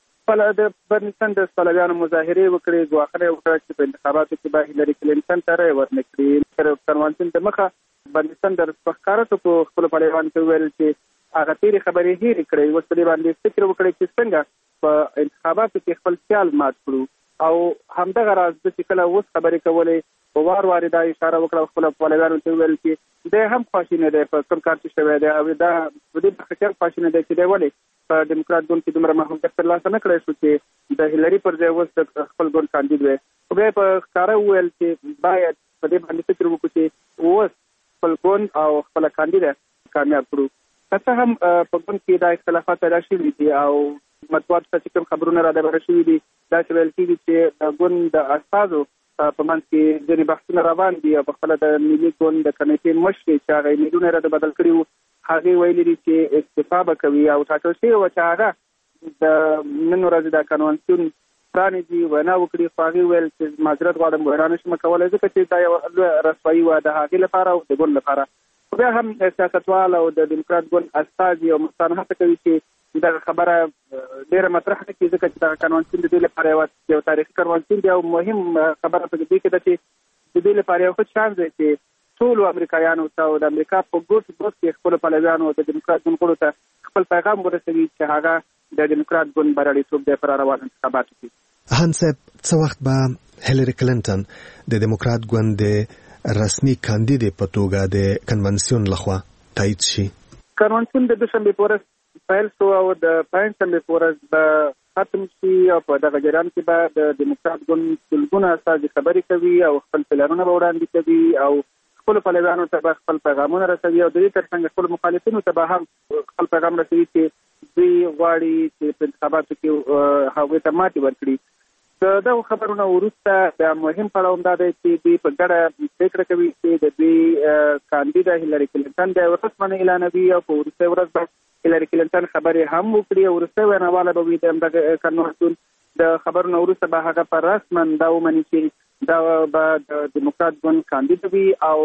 د برني سندرز پلویانو مظاهرې وکړې، ګواښنه وکړه چې په انتخاباتو کې به هیلري کلینټن ته رایه ورنه کړي. تر کنوانسیون د مخه برني سندرز په ښکاره په خپلو پلویانو ته وویل چې هغه تېرې خبرې هېرې کړئ، اوس په دې باندې فکر وکړئ چې څنګه په انتخاباتو کې خپل خیال مات کړو. او همدغه راز د چې کله اوس خبرې کولې په وار دا اشاره وکړه خپل پلویانو ته ویل چې دی هم خواشینی دی په کوم کار چې شوی دی او دا په دې برخه کې خواشینی دی چې دی ولې په دیموکرات ګوند کې دومره محبوبیت ترلاسه نه کړی شو چې د هیلري پر ځای اوس د خپل ګوند کاندید وي. خو بیا په ښکاره وویل چې باید په دې باندې فکر وکړو چې اوس خپل ګوند او خپله کاندیده کامیاب کړو. که څه هم په ګوند کې دا اختلافات پیدا شوي دي او مطبوعاتو ته چې کوم خبرونه راډبره شوي دي دا چې ویل کېږي چې د ګوند د استازو په منځ کې ځینې بحثونه روان دي او په خپله د ملي ګوند د کمیټې مشرې چې هغه ایمیلونه یې بدل کړي وو هغې ویلي دي چې استعفا به کوي او ټاکل شوې وه چې هغه د نن ورځې د کنونسیون پرانیزي وینا وکړي. خو هغې ویل چې معذرت غواړم وینا نه شم کولی ځکه چې دا یوه لویه رسوایي وه د هغې لپاره او د ګوند لپاره. خو بیا هم سیاستوال او د دیموکرات ګوند استازي او مشران هڅه کوي چې دغه خبره ډېره مطرح نه کړي ځکه چې دغه کنونسیون د دې لپاره یو تاریخي کنونسیون دی او مهم خبره په دې کې ده چې د دې لپاره یو ښه چانس دی چې ټولو امریکایانو ته او د امریکا په ګوټ کې خپلو پلویانو د دیموکرات ګوند غړو ته خپل پیغام ورسوي چې هغه د دیموکرات ګوند بریالیتوب دی په روانو انتخاباتو کې. هان صاحب، څه وخت به هیلري کلینټن د دیموکرات ګوند د رسمي کاندید په توګه د کنونسیون لخوا تایید شي؟ کنونسیون د دوشنبې په ورځ پیل شو او د پنجشنبې په ورځ به ختم شي او په دغه جریان کې به د دیموکرات ګوند سلګونه استازي خبرې کوي او خپل پلانونه به وړاندې کوي او خپلو پلویانو ته به خپل پیغامونه رسوي او د دې ترڅنګ خپلو مخالفینو ته به هم خپل پیغام رسوي چې دوی غواړي چې په انتخاباتو کې هغوی ته ماتې ورکړي. د دغو خبرونه وروسته د مهم پړاو دا دی چې دوی په ګډه پرېکړه کوي چې د دوی کاندیده هیلري کلینټن دی رسماً اعلانوي او په وروستۍ ورځ به هیلري کلینټن خبرې هم وکړي او وروستۍ ویناواله به وي د همدغه کنونسیون. د خبرونو وروسته به هغه په رسماً دا ومني چې دا به د دیموکرات ګوند کاندید وي او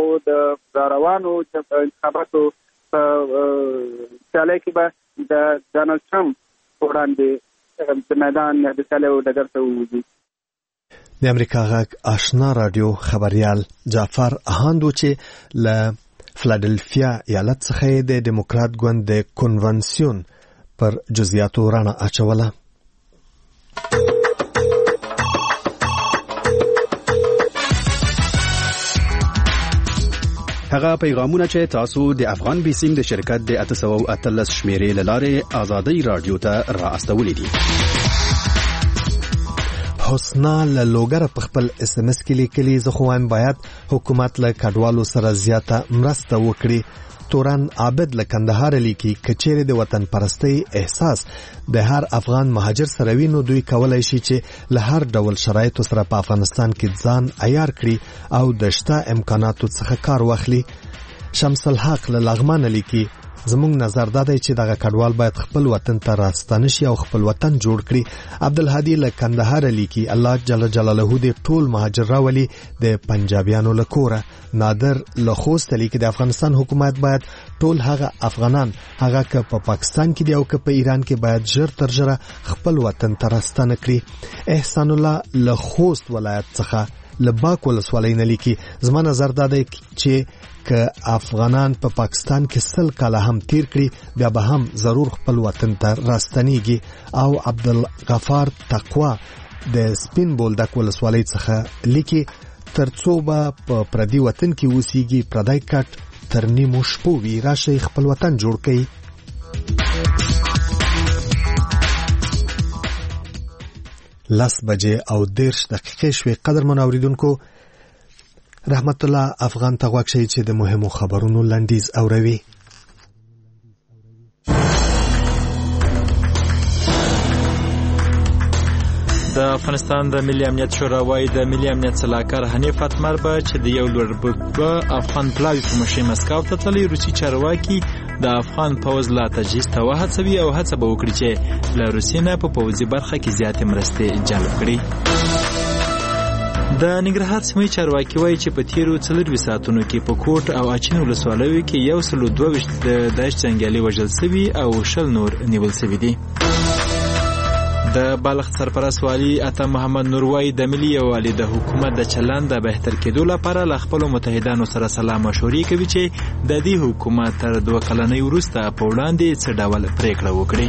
د روانو انتخاباتو په سیالۍ کې به د ډونالډ ټرمپ وړاندې د میدان د سیالیو ډګر ته ووځي. د امریکا غږ آشنا رادیو خبریال جعفر اهاندو چې له فلادلفیا ایالت څخه د دیموکرات ګوند د کنونسیون پر جزئیاتو رڼا اچوله. هغه پیغامونه چې تاسو د افغان بیسیم د شرکت د 813 شمیرې لاره آزادۍ رادیو ته را استولې دي. حسنا له لوګر په خپل اس ام اس کې لیکلي زه خو وایم باید حکومت له کډوالو سره زیاته مرسته وکړي. توران عابد له کندهار لیکي کچېره د وطن پرستی احساس د هر افغان مهاجر سره وینو دوی کولای شي چې له هر ډول شرایطو سره په افغانستان کې ځان عیار کړي او د شته امکاناتو څخه کار واخلي. شمس الحق له لغمان لیکي زموږ نظر دا دی چې دغه کډوال باید خپل وطن ته راستانه شي او خپل وطن جوړ کړي. عبدالهادي له کندهار لیکي الله جل جلاله دې ټول مهاجر راولي د پنجابیانو له کوره. نادر له خوست لیکي د افغانستان حکومت باید ټول هغه افغانان هغه که په پاکستان کې دی او که په ایران کې باید ژر تر ژره خپل وطن ته راستانه کړي. احسان الله له خوست ولایت څخه لباک ولسوالۍ نه لیکي زما نظر دا دی چې که افغانان په پاکستان کې 100 کاله هم تیر کړي بیا به هم ضرور خپل وطن ته راستنیږي. او عبدالغفار تقوا د سپین بولدک ولسوالۍ څخه لیکي ترڅو به په پردي وطن کې اوسېږي پردی کټ تر نیمو شپو وي راشئ خپل وطن جوړ کړئ. 10:10 شوې قدرمن اوریدونکو رحمت الله افغان ته غوږ شئ چې د مهمو خبرونو لنډیز اوروي. د افغانستان د ملي امنیت شورا وايي د ملي امنیت صلاحکار حنیف اتمر به چې د یو لوړ رتبه افغان پلاوي په مشرۍ مسکو ته تللی روسي چارواکي د افغان پوځ لا تجهیز ته وهڅوي او هڅه به وکړي چې له روسیې نه په پوځي برخه کې زیاتې مرستې جلب کړي. د ننګرهار سیمې چارواکي وایي چې په تیرو 4 ساعتونو کې په کوټ او اچین ولسوالیو کې 122 د داعش جنګیالي وژل شوي او 20 نور نیول شوي دي. د بلخ سرپرست والی عطا محمد نور وایي د ملي یووالي د حکومت د چلند د بهتر کېدو لپاره له خپلو متحدانو سره سلا مشورې کوي چې د دې حکومت تر 2 کلنۍ وروسته په وړاندې څه ډول پریکړه وکړي.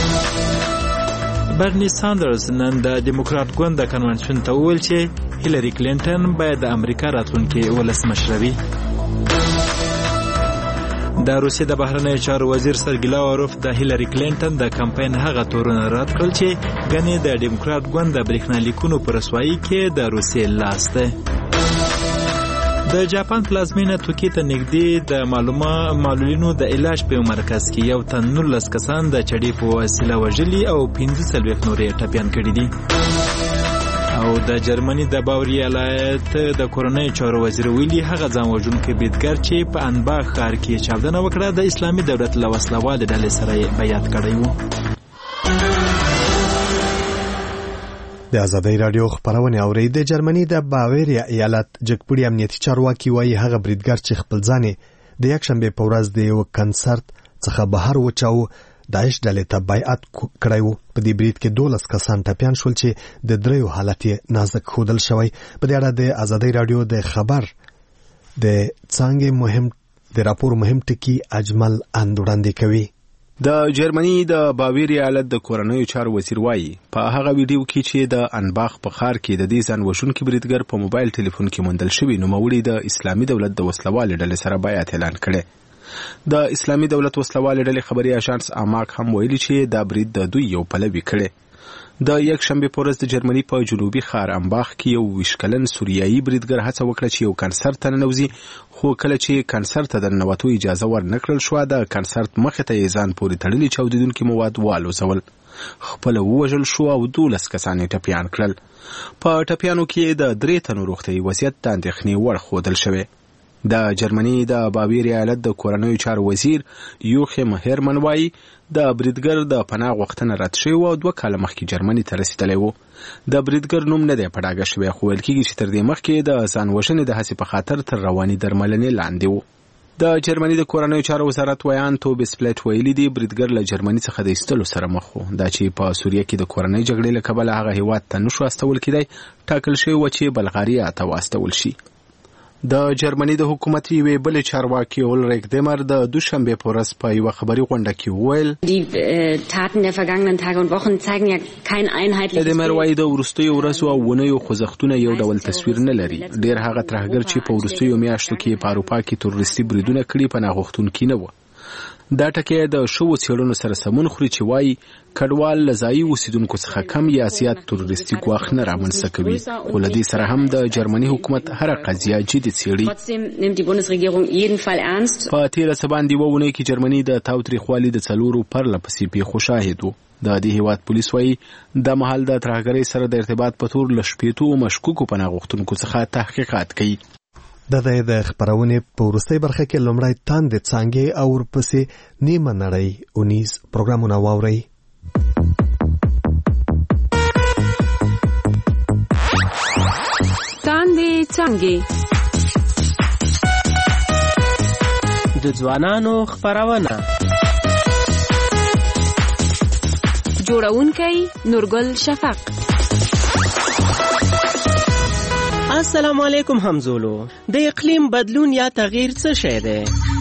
برني ساندرز نن د ډیموکرات ګوند د کنونشن ته وویل چې هیلری کلینټن باید د امریکا راتلونکي ولسمشره وي. د روسیې د بهرنیو چارو وزیر سرګی لاوروف د هیلری کلینټن د کمپاین هغه تورونه رد کړل چې ګنې د ډیموکرات ګوند د برېښنالیکونو په رسوایي کې د روسیې لاس دی. د جاپان پلازمینه توکي ته نږدې د معلولینو د علاج په مرکز کې یو تن 19 کسان د چړې په وسیله وژلي او 15 نورې ټپیان کړي دي. او د جرمني د باوري ایالت د کورنۍ چارو وزیر ویلي هغه ځان وژونکی بریدګر چې په انباغ ښار کې چاودنه وکړه د اسلامي دولت له وسلوالې ډلې سره یې بیعت کړی و. د ازادۍ رادیو خبرونه اوري. د جرمني د باوري ایالت جګپوړي امنیتي چارواکي وایي هغه بریدګر چې خپل ځان د یک شنبه په ورځ د یو کنسرت څخه بهر وچاو داعش ډلې ته بیعت کړی و. په دې برید کې 12 کسان ټپیان شول چې د 3 حالت نازک ښودل شوی. په دې اړه د ازادۍ رادیو د خبر د څنګه مهم د راپور مهم ټکی اجمل اندوړاندې کوي. د جرمني د باویری ایالت د کورنیو چارو وزیر وایي په هغه ویډیو کې چې د انباغ په ښار کې د دې ځان وژونکي بریدګر په موبایل ټلیفون کې موندل شوی نوموړي د اسلامي دولت د وسلوالې ډلې سره بیعت اعلان کړی. د اسلامي دولت وسلوالې ډلې خبري اژانس اماک هم ویلي چې دا برید د دوی یو پلوي کړي. د یک شنبه په ورځ د جرمني په جنوبي ښار امباغ کې یو 20 کلن سوریایي بریدګر هڅه وکړه چې یو کنسرت ته ننوځي، خو کله چې کنسرت ته د ننوتو اجازه ورنکړل شوه د کنسرت مخې ته یې ځان پورې تړلي چاودېدونکي مواد والوځول، خپله ووژل شو او 12 کسان یې ټپیان کړل. په ټپیانو کې د 3 تنو روغتیایي وضعیت د اندېښنې وړ ښودل شوی. د جرمني د باویری ایالت د کورنیو چارو وزیر یوخیم هرمن وایي د بریدګر د پناه غوښتنه رد شوې وه او 2 کاله مخکې جرمني ته رسېدلی و. د بریدګر نوم نه دی په ډاګه شوی، خو ویل کېږي چې تر دې مخکې د ځان وژنې د هڅې په خاطر تر رواني درملنې لاندې و. د جرمني د کورنیو چارو وزارت ویان توبیس پلیټ ویلي دی بریدګر له جرمني څخه د ایستلو سره مخ و. دا چې په سوریه کې د کورنۍ جګړې له کبله هغه هیواد ته نشو استول کېدی، ټاکل شوی و چې بلغاریا ته واستول شي. د جرمني د حکومت یوې بلې چارواکي اولریک دیمر د دوشنبه په ورځ په یوه خبري غونډه کې وویل دیمر وایي د وروستیو ورځو او اونیو خوځښتونه یو ډول تصویر نه لري. ډېر هغه ترهګر چې په وروستیو میاشتو کې په اروپا کې تروریستي بریدونه کړي پناه غوښتونکي نه وو. دا ټکی د شوو څېړنو سره سمون خوري چې وایي کډوال له ځایي اوسېدونکو څخه کم یا زیات تروریستي ګواښ نه رامنځته کوي، خو له دې سره هم د جرمني حکومت هره قضیه جدي څېړي. په تېره څه باندې 2 اونۍ کې جرمني د تاوتریخوالي د 4 پرله پسې پیښو شاهد و. د دې هیواد پولیس وایي د مهال د ترهګرۍ سره د ارتباط په تور له 18 مشکوکو پناه غوښتونکو څخه تحقیقات کوي. د خبرونه په وروستۍ برخه کې لومړی تاند څنګه او ورپسې نیمه نړۍ اونیز پروګرامونه واوري. تاند څنګه د ځوانانو خبرونه جوړونکی نورګل شفق. السلام علیکم همزولو. د اقلیم بدلون یا تغییر څه شی دی؟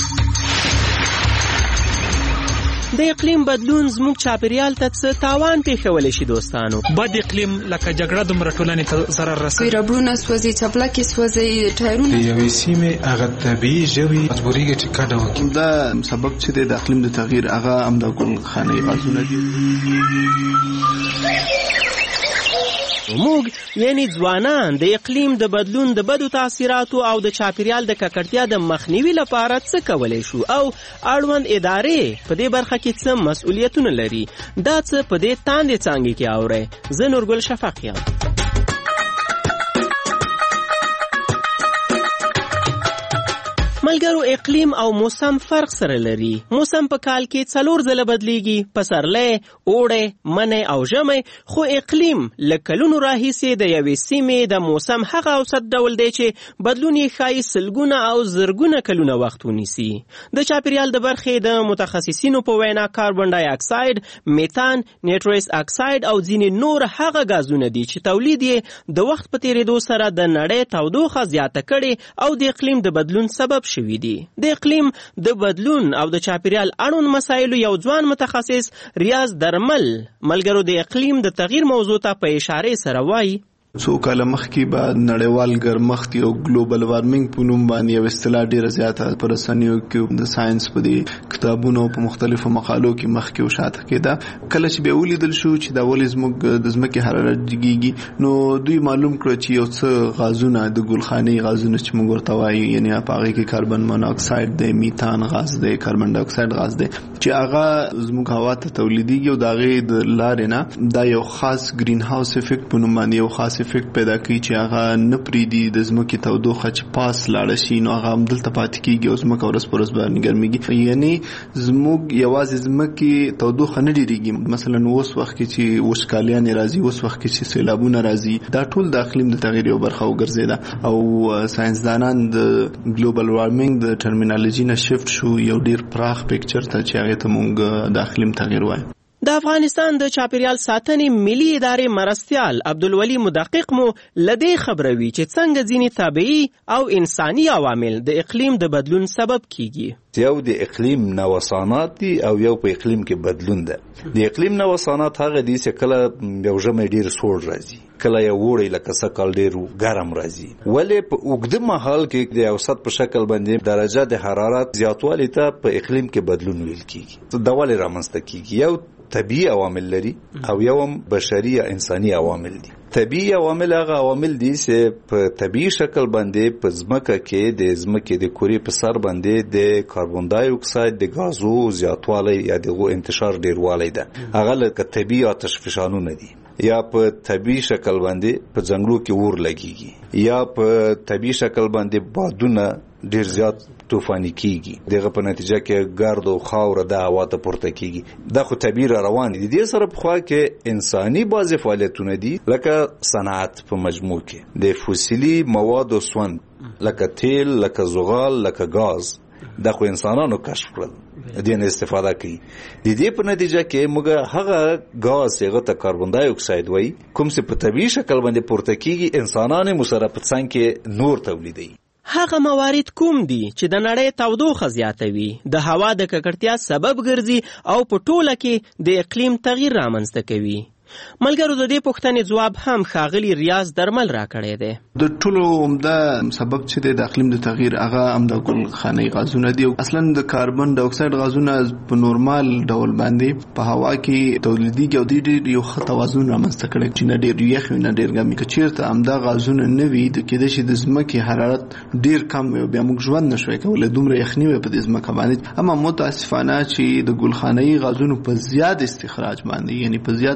د اقلیم بدلون زموږ چاپیریال ته څه تاوان پیښولی شي دوستانو؟ بد اقلیم لکه جګړه دومره ټولنې ته ضرر رسوي. ربړونه سوځي، څپلکې سوځي، ټایرونه. د یوې سیمې هغه طبیعي ژوي مجبورېږي چې کډه وکړي. دا سبب چې دی د اقلیم د تغییر هغه همدا ګلخانه‌ي غازونه دي. موږ یعنی ځوانان د اقلیم د بدلون د بدو تاثیراتو او د چاپیریال د ککړتیا د مخنیوي لپاره څه کولی شو او اړوند ادارې په دې برخه کې څه مسؤلیتونه لري؟ دا څه په دې تاندې څانګې کې اورئ. زه نورګل شفق یم. ملګرو، اقلیم او موسم فرق سره لري. موسم په کال کې 4 ځله بدلیږي، پسرلی، اوړی، منی او ژمی، خو اقلیم له کلونو راهیسې د یوې سیمې د موسم هغه اوسط ډول دی چې بدلون یې ښایي سلګونه او زرګونه کلونه وخت ونیسي. د چاپیریال د برخې د متخصصینو په وینا کاربن ډای اکساید، میتان، نیټروس اکساید او ځینې نور هغه غازونه دي چې تولید یې د وخت په تیریدو سره د نړۍ تودوخه زیاته کړي او د اقلیم د بدلون سبب شوي دي. د اقلیم د بدلون او د چاپیریال اړوند مسایلو یو ځوان متخصص ریاض درمل ملګرو د اقلیم د تغییر موضوع ته په اشاره سره وایي. څو کاله مخکې به نړیوال ګرمښت یو ګلوبل وارمنګ په نوم باندې یو اصطلاح ډېره زیاته په رسنیو کې د ساينس په دې کتابونو په مختلفو مقالو کې مخکې او شاته کېده. کله چې به ولیدل شو چې دا ولې زموږ د ځمکې حرارت جګیږي، نو دوی معلوم کړ چې یو څه غازونه د ګلخانه‌ي غازونه چې موږ ورته وایو، یعنی په هغه کې کاربن مونوکساید دی، میتان غاز دی، کاربن ډای اکساید غاز دی چې هغه زموږ هوا ته تولیدېږي او د هغې د لارې نه دا یو خاص ګرین هاوس افیکټ په نوم باندې یو خاص افیکټ پیدا کوي چې هغه نه پریږدي د ځمکې تودوخه چې پاس لاړه شي، نو هغه همدلته پاتې کېږي او ځمکه ورځ په ورځ باندې ګرمېږي. یعنی زموږ یوازې ځمکې تودوخه نه ډېرېږي، مثلا اوس وخت کې چې وچکالیانې راځي، اوس وخت کې چې سیلابونه راځي، دا ټول د اقلیم د تغییر یو برخه وګرځېده او ساينسدانان د ګلوبل وارمنګ د ټرمینالوژي نه شفت شو یو ډېر پراخ پکچر ته چې هغه ته موږ د اقلیم تغییر وایو. د افغانستان د چاپیریال ساتنې ملي ادارې مرستیال عبدالولي مدقق مو لدې خبروي چې څنګه ځینې طبيعي او انساني عوامل د اقلیم د بدلون سبب کیږي. یو د اقلیم نوسانات دي او یو په اقلیم کې بدلون ده. د اقلیم نوسانات هغه دي چې کله یو ژمی ډیر سوړ راځي، کله یو وړی لکه سکل ډیر ګرم راځي، ولې په اوږده مهال کې د اوسط په شکل باندې درجه د حرارت زیاتوالی ته په اقلیم کې بدلون ویل کیږي. دا ولې رامنځته کیږي؟ یو طبیعي عوامل لري او یو بشري یا انساني عوامل دي. طبیعي عوامل هغه عوامل دي چې په طبیعي شکل باندې په ځمکه کې د ځمکې د کورې په سر باندې د کاربن ډای اکساید د غازو زیاتوالی یا د انتشار ډیروالی ده. هغه لکه طبیعي آتش فشانونه دي، یا په طبیعي شکل باندې په ځنګلو کې اور لګیږي، یا په طبیعي شکل باندې بادونه ډیر زیات طوفاني کیږي، دغه په نتیجه کې ګرد او خاور د هوا ته پورته کیږي. دا خو طبیعي روان دي. دې سره په خوا کې انساني بعضې فعالیتونه دي لکه صنعت په مجموع کې د فوسیلي موادو سوند لکه تیل، لکه زغال، لکه غاز، دا خو انسانانو کشف کړل، دین استفاده کوي. د دې په نتیجه کې موږ هغه غاز هغه ته کاربن ډای اکساید وایي کوم چې په طبیعي شکل باندې پورته کیږي، انسانانو مصرف څنګه نور تولیدوي. هغه موارد کوم دي چې د نړۍ تودوخه زیاتوي، د هوا د ککړتیا سبب ګرځي او په ټوله کې د اقلیم تغییر رامنځته کوي؟ ملګرو د دې پوښتنې ځواب هم ښاغلي ریاض درمل راکړی دی. د ټولو عمده سبب چې د اقلیم د تغییر هغه همدا ګلخانه‌ي غازونه دي. اصلا د کاربن ډای اکساید غازونه په نورمال ډول باندې په هوا کې تولیدېږي او د یو ښه توازن رامنځته کړي چې نه ډېر یخ وي نه ډېر ګرم. که چېرته همدا غازونه نه وي، د کېدای شي د ځمکې حرارت ډېر کم وي، بیا موږ ژوند نشوای کولی، دومره یخني وي په دې ځمکه باندې. اما متاسفانه چې د ګلخانه‌ي غازونو په زیات استخراج باندې، یعنی په زیات پیداوار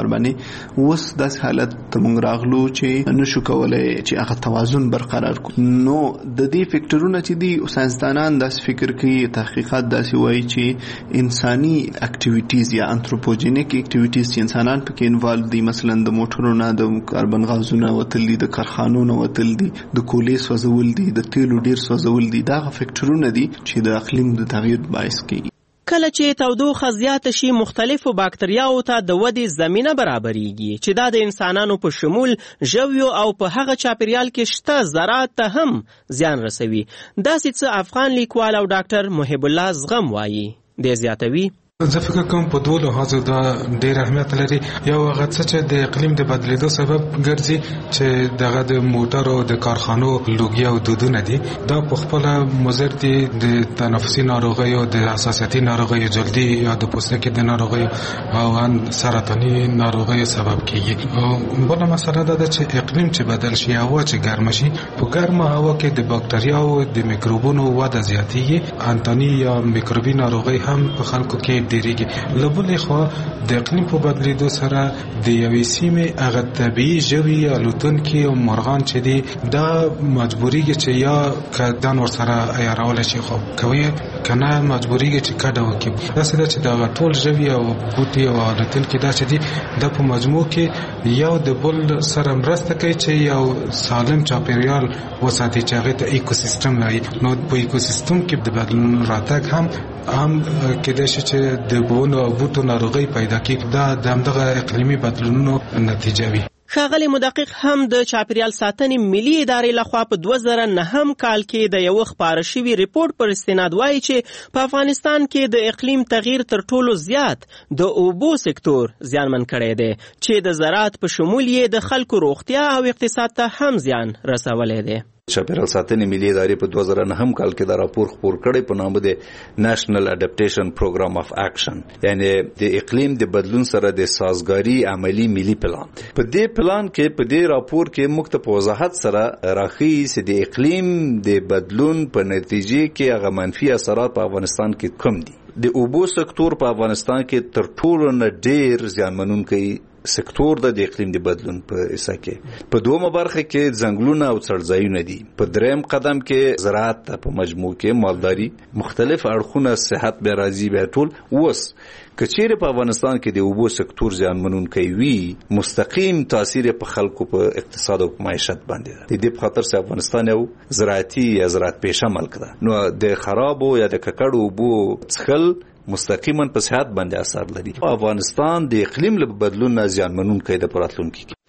باور باندې اوس داسې حالت ته موږ راغلو چې نشو کولای چې هغه توازن برقرار کړو. نو د دې فیکټرونه چې دي ساينسدانان داسې فکر کوي، تحقیقات داسې وایي چې انساني اکټیویټیز یا انثروپوجینیک اکټیویټیز چې انسانان پکې انوالو دي، مثلا د موټرونو د کاربن غازونو وتل دي، د کارخانو وتل دي، د کولې سوځول دي، د تیلو ډیر سوځول دي، دا فیکټرونه دي چې د اقلیم د تغییر باعث کوي. کله چې تودوخه زیاته شي مختلفو باکتریاوو ته د ودې زمینه برابرېږي چې دا د انسانانو په شمول ژویو او په هغه چاپیریال کې شته ذرات ته هم زیان رسوي. داسې څه افغان لیکوال او ډاکټر محب الله زغم وایي. دی زیاتوي زه فکر کوم په دوه لحاظو دا ډېر اهمیت لري. یو هغه څه چې د اقلیم د بدلیدو سبب ګرځي چې دغه د موټرو د کارخانو لوګي او دودونه دي، دا په خپل مضر دي د تنفسي ناروغیو، د حساسیتي ناروغیو، جلدي یا د پوستکي د ناروغیو او سرطاني ناروغیو سبب کیږي. او بله مسله دا ده چې اقلیم چې بدل شي، هوا چې ګرمه شي، په ګرمه هوا کې د باکتریاو د میکروبونو وده زیاتیږي، انتاني یا میکروبي ناروغي هم په خلکو کې ډیریږي. له بلې خوا د اقلیم په بدلیدو سره د یوې سیمې هغه طبیعي ژوي الوتونکي او مرغان چې دي دا مجبوریږي چې یا کډان ورسره عیارولی شي، خو کوي که نه مجبوریږي چې کډه وکړي. داسې ده چې دغه ټول ژوي او بوټي او الوتونکي دا چې دي دا په مجموع کې یو د بل سره مرسته کوي چې یو سالم چاپیریال وساتي چې هغې ته ایکوسیستم وایي. نو په ایکوسیستم کې د بدلون راتګ هم کېدای شي چې د بونو او بوټو ناروغۍ پیدا کړي. دا د همدغه اقلیمي بدلونونو نتیجه وي. ښاغلی مدقق هم د چاپیریال ساتنې ملي ادارې لخوا په 2009 کال کې د یو خپاره شوي ریپورت پر استناد وایي چې په افغانستان کې د اقلیم تغییر تر ټولو زیات د اوبو سکتور زیانمن کړی دی چې د زراعت په شمول یې د خلکو روغتیا او اقتصاد ته هم زیان رسولی دی. چاپیریال ساتنې ملي ادارې په 2009 کال کې دا راپور خپور کړی په نامه د نېشنل اډاپټیشن پروګرام اف اکشن، یعنی د اقلیم د بدلون سره د سازګاری عملی ملي پلان. په دې پلان کې په دې راپور کې موږ ته په وضاحت سره راښیي چې د اقلیم د بدلون په نتیجې کې هغه منفي اثرات په افغانستان کې کم دي. د اوبو سکتور په افغانستان کې تر ټولو نه ډېر زیانمنونکی سکتور د اقلیم د بدلون په حصہ کې. په دومره برخه کې ځنګلونه او څړځایونه دي. په دریم قدم کې زراعت په مجموع کې مالداري، مختلف اړخونه، صحت به راځي به ټول. اوس کچېره په افغانستان کې د اوبو سکتور زیانمنونکی وي، مستقیم تاثیر په خلکو په اقتصاد او معیشت باندې ده. د دې په خاطر چې افغانستان یو زراعتي یا زراعت پیشه ملک ده، نو د خرابو یا د ککړو اوبو څښل مستقیما په صحت باندې اثر لري. افغانستان د اقلیم له بدلون نه زیانمنونکی ده په راتلونکي کې.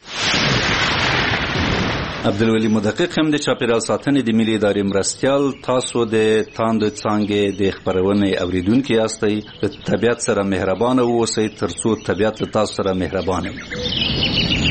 عبدالولي مدقق هم د چاپیریال ساتنې د ملي ادارې مرستیال. تاسو د تاندو څانګې د خپرونې اوریدونکي یاستئ. د طبیعت سره مهربانه اوسئ ترڅو طبیعت له تاسو سره مهربانه وي.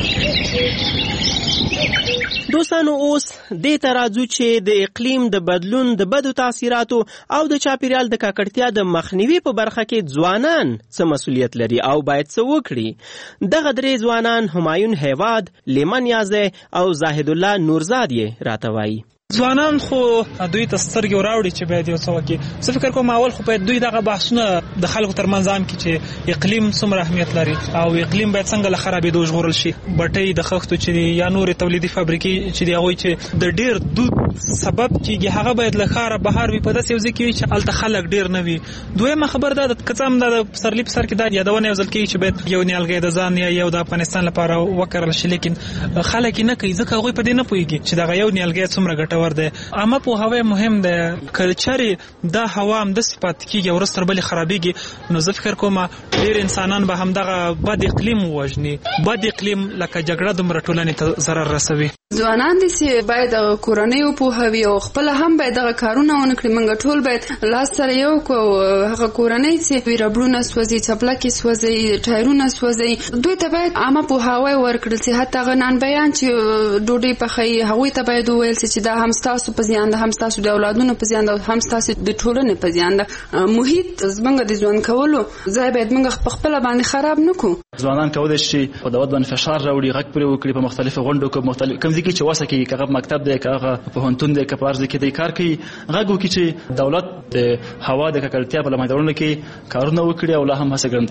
دوستانو اوس دې ته راځو چې د اقلیم د بدلون د بدو تاثیراتو او د چاپیریال د ککړتیا د مخنیوي په برخه کې ځوانان څه مسؤلیت لري او باید څه وکړي. دغه درې ځوانان همایون هیواد، لیمن یازی او زاهد الله نورزاد یې راته وایي. ځوانان خو دوی ته سترګې وراوړي چې باید یو څه وکړي. زه فکر کوم اول خو باید دوی دغه بحثونه د خلکو ترمنځ عام کړي چې اقلیم څومره اهمیت لري او اقلیم باید څنګه له خرابېدو ژغورل شي. بټۍ د خښتو چې دي یا نورې تولیدي فابریکې چې دي هغوی چې د ډېر دود سبب کېږي هغه باید له ښاره بهر وي، په داسې یو ځای کې وي چې هلته خلک ډېر نه وي. دویمه خبر دا ده که څه هم دا د پسرلي په سر کې دا یادونه یو ځل کېږي چې باید یو نیالګی د ځان یا یو د افغانستان لپاره وکرل شي، لیکن خلک یې نه کوي ځکه هغوی په دې نه پوهېږي چې دغه یو نیالګی څومره ګټور دی. عامه پوهاوی مهم دی. کلچرې دا هوا هم داسې پاتې کېږي او ورځ تر بلې خرابېږي، نو زه فکر کوم ډېر انسانان به همدغه بد اقلیم ووژني. بد اقلیم لکه جګړه دومره ټولنې ته ضرر رسوي. ځوانان دي چې باید کورنۍ وپوهوي او خپل هم باید دغه کارونه ونه کړي. موږ ټول باید لاس سره یو کړو. هغه کورنۍ چې ربړونه سوځي، چپلکې سوځي، ټایرونه سوځي، دوی ته باید عامه پوهاوی ورکړل شي. حتی هغه نان بیان چې ډوډۍ پخوي هغوی ته باید وویل شي چې دا هم ستاسو په زیان ده، هم ستاسو د اولادونو په زیان ده، هم ستاسو د ټولنې په زیان ده. محیط زموږ د ژوند کولو ځای باید موږ په خپله باندې خراب نه کړو. ځوانان کولی شي په دولت باندې فشار راوړي، غږ پرې وکړي په مختلفو غونډو کې، کوم ځای کې چې وسه کوي، که هغه مکتب دی، که هغه پوهنتون دی، که په هر ځای کې دی کار کوي، غږ وکړي چې دولت د هوا د ککړتیا په له منځه وړلو کې کارونه وکړي او لا هم هڅه ګړندۍ کړي.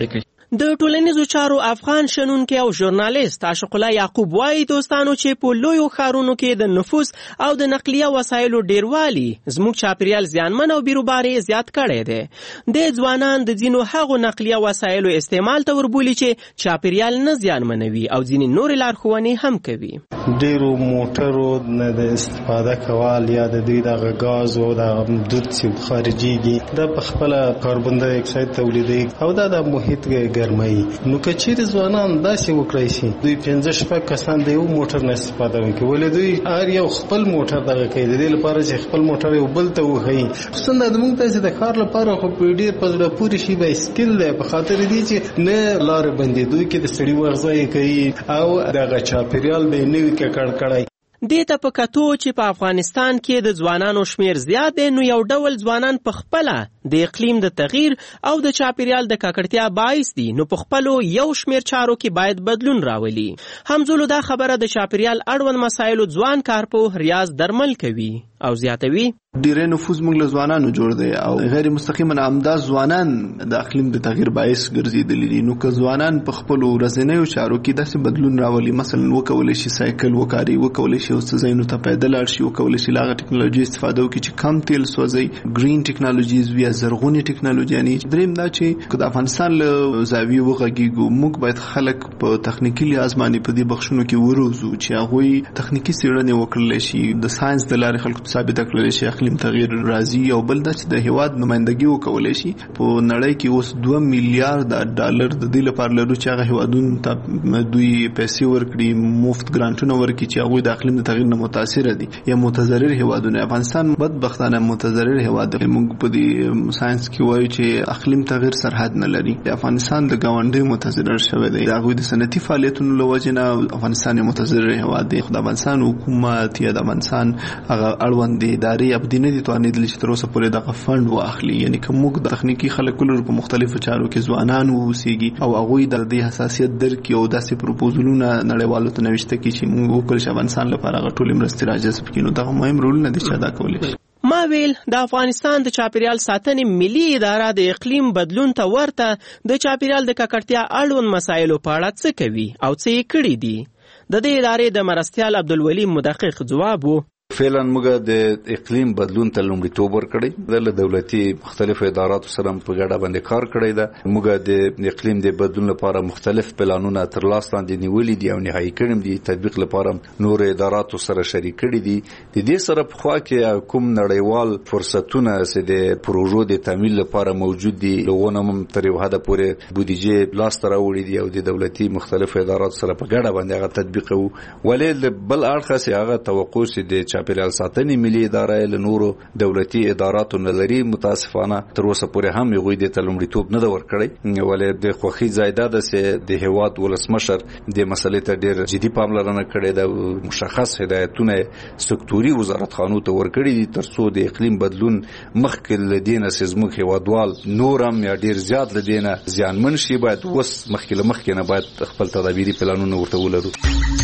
د ټولنیزو چارو افغان شنونکی او ژورنالیست عاشق الله یعقوب وایي دوستانو چې په لویو ښارونو کې د نفوس او د نقلیه وسایلو ډیروالي زموږ چاپیریال زیانمن او بیروبارې زیات کړی دی. د ځوانان د ځینو هغو نقلیه وسایلو استعمال ته وربولي چې چاپیریال نه زیانمنوي او ځینې نورې لارښوونې هم کوي. ډیرو موټرو نه د استفاده کول یا د دوی دغه ګاز او د دود چې خارجيږي دا په خپل کاربن ډای اکساید تولیدوي او دا د محیط ګرموي. نو که چیرې ځوانان داسې وکړای شي دوی 15 کسان د یو موټر نه استفاده وکړي ولې دوی هر یو خپل موټر دغه کوي د دې لپاره چې خپل موټر یو بل ته وهي. خصوصا د موږ ته د کار لپاره خو ډیر په زړه پورې شي بایسکل دی په خاطر دي چې نه لار بندې دوی کې د سړي ورځي کوي او دغه چاپیریال به نوي ککړ کړای. دې ته په کتو چې په افغانستان کې د ځوانانو شمیر زیات دی نو یو ډول ځوانان په خپله د اقلیم د تغییر او د چاپیریال د ککړتیا باعث دي نو په خپلو یو شمیر چارو کې باید بدلون راولي. همزولو دا خبره د چاپیریال اړوند مسایلو ځوان کارپوه ریاض درمل کوي او زیاتوي. ډیری نفوذ موږ له ځوانانو جوړ دی او غیر مستقیما همدا ځوانان د اقلیم د تغییر باعث ګرځېدلي دي. نو که ځوانان په خپلو ورځنیو چارو کې داسې بدلون راولي مثلا وکولی شي سایکل وکاري وکولی شي اوس ځایونو ته پیدل لاړ شي وکولی شي له هغه ټکنالوژي استفاده وکړي چې کم تیل سوځي ګرین ټکنالوژیز یا زرغونې ټکنالوژي. یعنې دریم دا چې که د افغانستان له زاویې وغږیږو موږ باید خلک په تخنیکي لحاظ باندې په دې بخشونو کې وروزو چې هغوی تخنیکي څېړنې وکړلی شي د ساینس د لارې خلکو ته ثابته کړلی شي اقلیم تغییر راځي او بل دا چې د هیواد نمائندګي وکولی شي. په نړۍ کې اوس 2 میلیارډ ډالر د دې لپاره لرو چې هغه هیوادونو ته دوی پیسې ورکړي مفت ګرانټونه ورکړي چې هغوی د اقلیم د تغییر نه متاثره دي یا متضرر هیوادونه. افغانستان بدبختانه متضرر هیواد دی. موږ په دې ساينس کې وایو چې اقلیم تغییر سرحد نه لري. افغانستان د ګاونډي متضرر شوی دی. هغوی د صنعتي فعالیتونو له وجې نه افغانستان متضرر هیواد دی. د افغانستان حکومت یا د افغانستان هغه اړوند ادارې ابدي نه دي توانېدلي چې تر اوسه پورې دغه فنډ واخلي. یعنی که موږ د تخنیکي خلکو لرو په مختلفو چارو کې ځوانان واوسېږي او هغوی د دې حساسیت درک کړي او داسې پروپوزلونه نړیوالو ته نوشته کړي چې موږ وکړو چې افغانستان لپاره هغه ټولې مرستې راجذب کړي. نو دغه مهم رولونه دي چې ادا کولی شي. ما ویل د افغانستان د چاپیریال ساتنې ملي اداره د اقلیم بدلون ته ورته د چاپیریال د ککړتیا اړوند مسایلو په اړه څه کوي او څه یې کړي دي. د دې ادارې د مرستیال عبدالولي مدقق ځواب و فعلا موږ د اقلیم بدلون ته لومړیتوب ورکړی د دولتي مختلفو اداراتو سره په ګډه باندې کار کړی ده. موږ د اقلیم د بدلون لپاره مختلف پلانونه تر لاس لاندې نیولي دي او نهایی کړي دي. تطبیق لپاره نور اداراتو سره شریک کړي دي. د دې سره په خوا کې کوم نړیوال فرصتونه چې د پروژو د تمویل لپاره موجود دي لغونه هم تر یو حده پورې بودیجه لاس ته راوړي دي او د دولتي مختلفو اداراتو سره په ګډه باندې هغه تطبیق کوو. ولې بل اړخ چې هغه توقع چې د چاپیریال ساتنې ملي اداره له نورو دولتي اداراتو نه لري متاسفانه تر اوسه پورې هم یې د تلومړیتوب نه ده ورکړی. ولې د خوښۍ ځای دا ده چې د هیواد ولسمشر د مسلې ته ډېر جدي پاملرنه کړې ده. مشخص هدایتونه سکتوري وزارتخانو ته ورکړي دي تر څو د اقلیم بدلون مخکې له دې نه چې زموږ هیوادوال نور هم یا ډېر زیات له دې نه زیانمن شي باید اوس مخکې نه باید خپل تدابیري پلانونه ورته ولرو.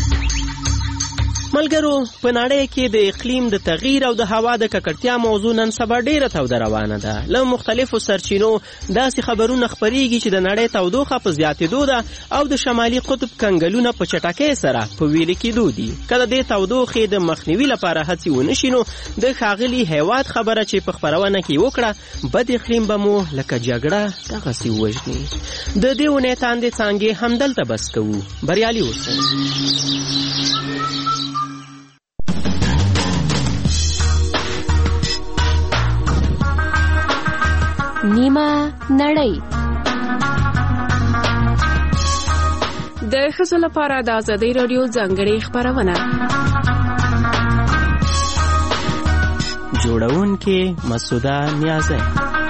ملګرو په نړۍ کې د اقلیم د تغییر او د هوا د ککړتیا موضوع نن سبا ډیره توده روانه ده. له مختلفو سرچینو داسې خبرونه خپریږي چې د نړۍ تودوخه په زیاتېدو ده او د شمالي قطب کنګلونه په چټکۍ سره په ویلې کېدو دي. که د دې تودوخې د مخنیوي لپاره هڅې ونه شي نو د ښاغلي هیواد خبره چې په خپرونه کې وکړه بد اقلیم به مو لکه جګړه دغسې ووژني. د دې اونۍ تاندې څانګې همدلته بس کوو. بریالي اوسئ. نیمه نړۍ د ښځو لپاره د ازادۍ راډیو ځانګړې خپرونه جوړونکې مسعوده نیازی.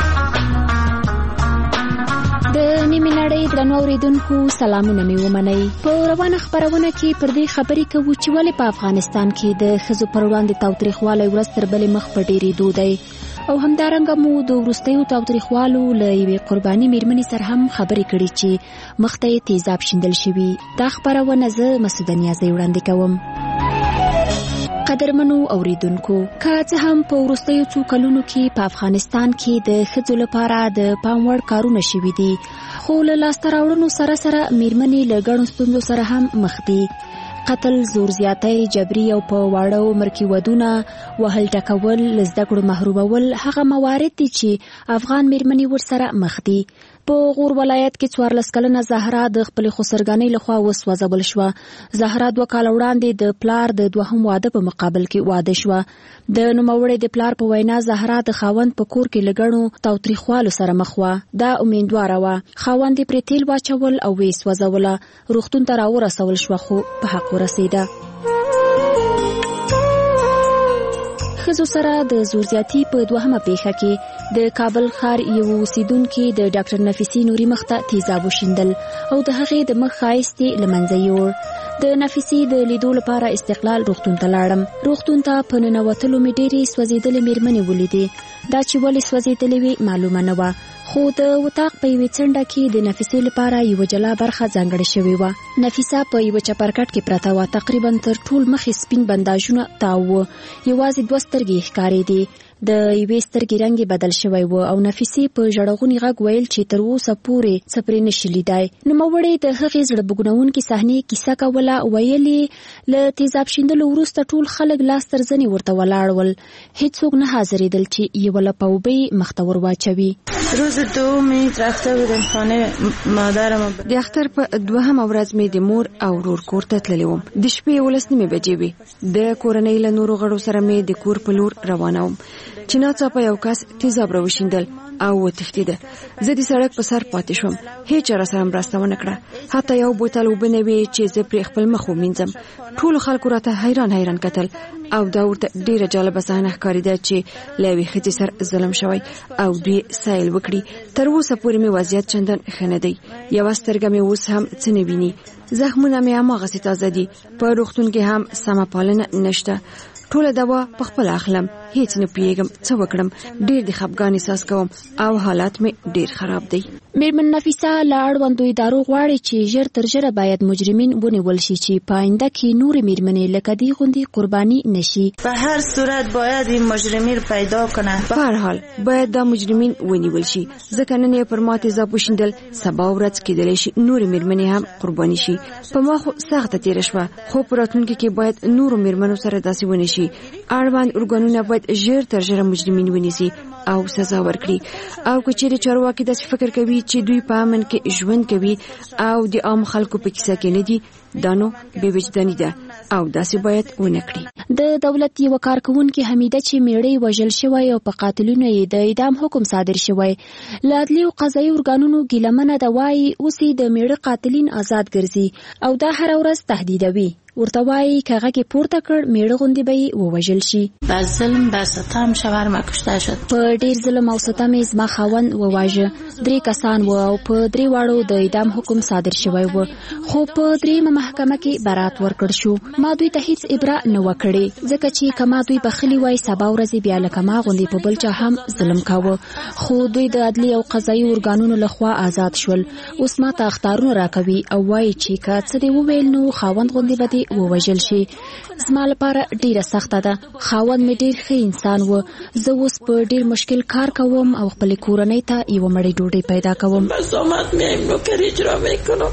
د نیمه نړۍ درنو اوریدونکو سلامونه مې ومنئ. په روانه خپرونه کې پر دې خبرې کوو چې ولې په افغانستان کې د ښځو پر وړاندې تاوتریخوالی ورځ تر بلې مخ په ډېرېدو دی او همدارنګه مو د وروستیو تاوتریخوالو له یوې قرباني میرمنې سره هم خبرې کړي چې مخ ته یې تیزاب شیندل شوي. دا خپرونه زه مسعوده نیازی وړاندې کوم. قدرمنو اوریدونکو که څه هم په وروستیو څو کلونو کې په افغانستان کې د ښځو لپاره د پام وړ کارونه شوي دي، خو له لاسته راوړنو سره سره میرمنې له ګڼو ستونزو سره هم مخ دي. قتل، زور زیاتی، جبري او په واړه عمر کې ودونه، وهل ټکول، له زده کړو محرومول هغه موارد دي چې افغان میرمنې ورسره مخ دي. په غور ولایت کې 14 کلنه زهرا د خپل خسرګانۍ لخوا وسوځول شوه. زهرا 2 کال وړاندې د پلار د دوهم واده په مقابل کې واده شوه. د نوموړې د پلار په وینا زهرا د خاوند په کور کې لګړو تاوتریخوالو سره مخ وه. دا امیندواره وه. خاوند یې پرې تیل واچول او ویې سوځوله. روغتون ته راورسول شوه خو په حق ورسېده. ښځو سره د زور زیاتي په دوهمه پیښه کې د کابل ښار یو اوسیدونکي د ډاکټر نفیسي نوري مخ ته تیزاب وشیندل او د هغې د مخ ښایست یې له منځه یوړ. د نفیسي د لیدو لپاره استقلال روغتون ته لاړم. روغتون ته په ننوتلو مې ډېرې سوځېدلې میرمنې ولیدې. دا چې ولې سوځېدلې وې معلومه نه وه، خو د اتاق په یوې څنډه کې د نفیسې لپاره یوه جلا برخه ځانګړې شوې وه. نفیسه په یوه چپرکټ کې پرته وه. تقریبا تر ټول مخې سپین بنداژونه تاو وو. یوازې 2 سترګې ښکارېدې. د یوې سترګې رنګ بدل شوی و او نفیسې په ژړغوني غږ ویل چې تر اوسه پورې څه پرې نشي لیدای. نوموړې د هغې زړه بوږنوونکې صحنې کیسه کوله. ویلې له تیزاب شیندلو وروسته ټول خلک لاس تر زنې ورته ولاړ ول. هیڅوک نه حاضرېدل چې یوه لپه اوبه یې مخ ته ور واچوي. روز دوم رفته بودم خانه مادرم. د اختر په 2مه ورځ مې د مور او ورور کور ته تللی وم. د شپې 11 بجې وې. د کورنۍ له نورو غړو سره مې د کور په لور روانه وم چې ناڅاپه یو کس تیزاب راوشیندل او وتښتېده. زه د سړک په سر پاتې شوم. هیچا راسره مرسته ونه کړه. حتی یو بوتل اوبه نه وې چې زه پرې خپل مخ ومینځم. ټولو خلکو راته حیران کتل او دا ورته ډېره جالبه صحنه ښکارېده چې له یوې ښځې سره ظلم شوی او دوی سایل وکړي. تر اوسه پورې مې وضعیت چندان ښه نه دی. یوه سترګه مې اوس هم څه نه ویني. زخمونه مې هماغسې تازه دي. په روغتون کې هم سمه پالنه نشته. ټوله دوا په خپل اخلم. هیڅ نه پیږم څه وکړم. ډېر د خپګان احساس کوم او حالات مې ډېر خراب دی. میرمن نفیسه له اړوندو ادارو غواړي چې ژر تر ژره باید مجرمین ونیول شي چې په آینده کې نورې میرمنې لکه دې غوندې قرباني نشي. په هر صورت باید این مجرمین پیدا کنه. په هر حال باید دا مجرمین ونیول شي، ځکه نن یې پر ما تیزاب وشیندل، سبا ورځ کېدلی شي نورې میرمنې هم قرباني شي. په ما خو سخته تېره شوه، خو په راتلونکي کې باید نورو میرمنو سره داسې ونه شي. اړوند ارګانونه باید ژر تر ژره مجرمین ونیسي او سزا ورکړي. او که چیرې چارواکي داسې فکر کوي چې دوی په امن کې ژوند کوي او د عام خلکو په کیسه کې نه دي، دا نو بې وجداني ده او داسې باید ونه کړي. د دولت یو کارکونکي حمیده چې میړی وژل شوی او په قاتلونو یې د اعدام حکم صادر شوی، له عدلي او قضایي ارګانونو ګیلمنه ده وایي اوس یې د میړه قاتلین آزاد ګرځي او دا هره ورځ تهدیدوي. ورته وایي که غږ یې پورته کړ میړه غوندې به یې ووژل شي. بر ظلم بر ستم شوهرم کشته شد. په ډېر ظلم او ستم یې زما خاوند وواژه. 3 کسان و او په 3 واړو د اعدام حکم صادر شوی و، خو په 3مه محکمه کې برات ورکړ شو. ما دوی ته هیڅ ابره نه وکړي، ځکه چې کما دوی بخلی وای سبا ورځې بیا لکه ما غوندې په بل چا هم ظلم کاوه. خو دوی د عدلي او قضایي ارګانونو لخوا آزاد شول. اوس ما ته اخطارونه راکوي او وایي چې که څه دې وویل نو خاوند غوندې به دې ووژل شي. زما لپاره ډیره سخته ده. خاوند مې ډیر ښه انسان و. زه اوس په ډیر مشکل کار کوم او خپل کورنۍ ته یو مړی ډوډۍ پیدا کوم. مسامت میم نوکر اجرا میکنم.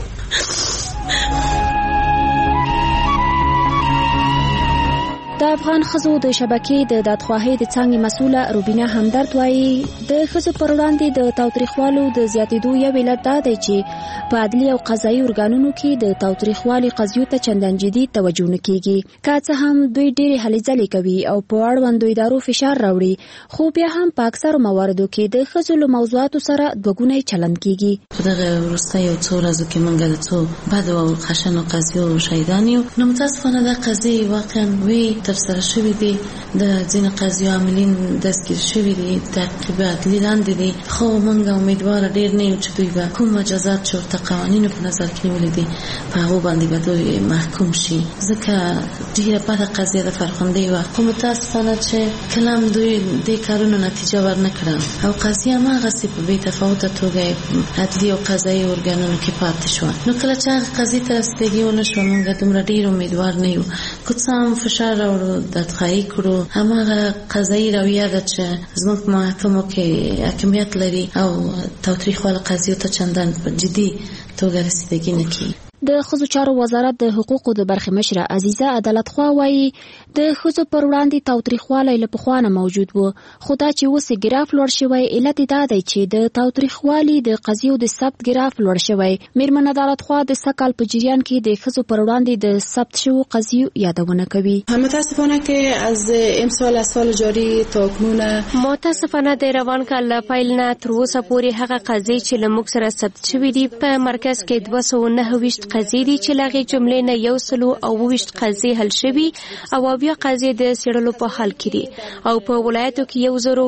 د افغان ښځو د شبکې د دادخواهۍ د څانګې مسؤله روبینا همدرد وایي د ښځو پر وړاندې د تاوتریخوالو د زیاتېدو یو علت دا دی چې په عدلي او قضایي ارګانونو کې د تاوتریخوالي قضیو ته چندان جدي توجه نه کیږي. که څه هم دوی ډېرې هلې ځلې کوي او په اړوندو ادارو فشار راوړي، خو بیا هم په اکثرو مواردو کې د ښځو له موضوعاتو سره دوه چلند کیږي. په دغه وروستیو څو ورځو کې موږ د څو بدو او خشنو قضیو شاهدان یو. نو متاسفانه دا قضیې واقعا وی ترسره شوي دي. د ځینو قضیو عاملین دستګیر شوي دي، تعقیب عدلي لاندې دي، خو موږ امیدواره ډېر نه یو چې دوی به کوم مجازات چې ورته قوانینو په نظر کې نیولي دي په هغو باندې به دوی محکوم شي، ځکه ډېره بده قضیه د فرخندۍ وه. خو متاسفانه چې کله هم دوی دې کارونو نتیجه ورنه کړه او قضیه هماغسې په بې تفاوته توګه عدلي او قضایي ارګانونو کې پاتې شوه. نو کله چې هغه قضیې ته رسېدګي ونه شوه، موږ دومره ډېر امیدوار نه یو کوڅام فشار راوړو د ځای کړو هماغه قضایي رویه ده چې زموږ محکمو کې حاکمیت لري او تاوتریخواله قضیو ته چندان په جدي توګه رسیدګي نه کوي. د ښځو چارو وزارت د حقوقو د برخې مشره عزیزه عدالت خوا وایي د ښځو پر وړاندې تاوتریخوالی له پخوا نه موجود و، خو دا چې اوس ګراف لوړ شوی علت دا دی چې د تاوتریخوالي د قضیو د ثبت ګراف لوړ شوی. میرمن عدالت خوا د سږ کال په جریان کې د ښځو پر وړاندې د ثبت شوو قضیو یادونه کوي. متاسفانه که از امسال از سال جاری تا اکنون متاسفانه د روان کال له پیل نه تر اوسه پورې هغه قضیې چې له موږ سره ثبت شوي دي په مرکز کې 229 قضیې دي چې له هغې جملې نه 129 قضیې حل شوي او بیا قضیې د څېړلو په حال کې دي او په ولایتو کې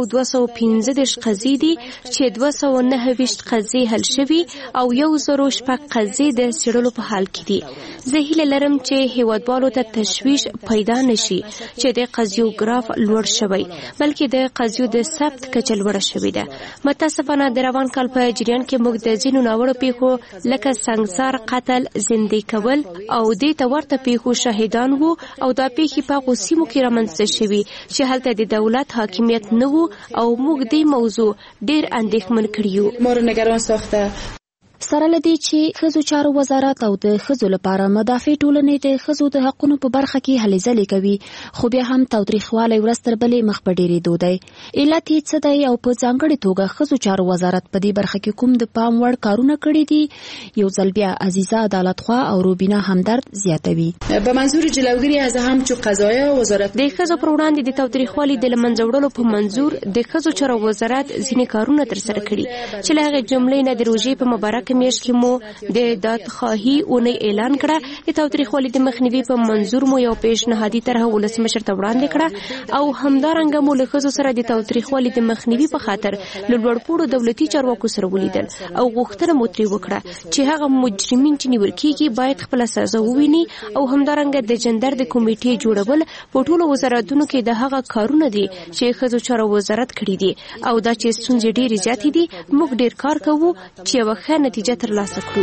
1215 قضیې دي چې 229 قضیې حل شوي او 106 قضیې د څېړلو په حال کې دي. زه هیله لرم چې هیوادوالو ته تشویش پیدا نشي چې د قضیو ګراف لوړ شوی بلکې د قضیو د ثبت کچه لوړه شوې ده. متاسفانه د روان کال په جریان کې موږ د ځینو ناوړو پیښو لکه سنګسار، قتل، زندې کول او دې ته ورته پیښو شاهدان وو او دا پیښې په هغو سیمو کې رامنځته شوي چې هلته د دولت حاکمیت نه وو او موږ دې موضوع ډېر اندېښمن کړي ما رو نگران ساخته. سره لدی چې ښځو چارو وزارت او د ښځو لپاره مدافع ټولنې د ښځو د حقونو په برخه کې هلې ځلې کوي، خو بیا هم تاوتریخوالی ورځ تر بلې مخ په ډېرېدو دی. علت یې څه دی او په ځانګړې توګه ښځو چارو وزارت په دې برخه کې کوم د پام وړ کارونه کړي دي؟ یو ځل بیا عزیزه عدالت خوا او روبینا همدرد زیاتوي. به منظور جلوگیری از همچو قضایا وزارت د ښځو پر وړاندې د تاوتریخوالي د له منځه وړلو په منظور د ښځو چارو وزارت ځینې کارونه ترسره کړي چې له هغې جملې نه د روژې په مبارک میاشت کې مو د دادخواهي اونۍ اعلان کړه. د تاوتریخوالي د مخنیوي په منظور مو یو پیشنهادي طرحه ولسمشر ته وړاندې کړه او همدارنګه مو له ښځو سره د تاوتریخوالي د مخنیوي په خاطر له لوړپوړو دولتي چارواکو سره ولیدل او غوښتنه مو ترې وکړه چې هغه مجرمین چې نیول کېږي باید خپله سزا وویني او همدارنګه د جندر د کمیټې جوړول په ټولو وزارتونو کې د هغه کارونه دي چې ښځو چارو وزارت کړي دي او دا چې ستونزې ډېرې زیاتې دي موږ ډېر کار کوو چې یوه ښه نتیجه ترلاسه کړو.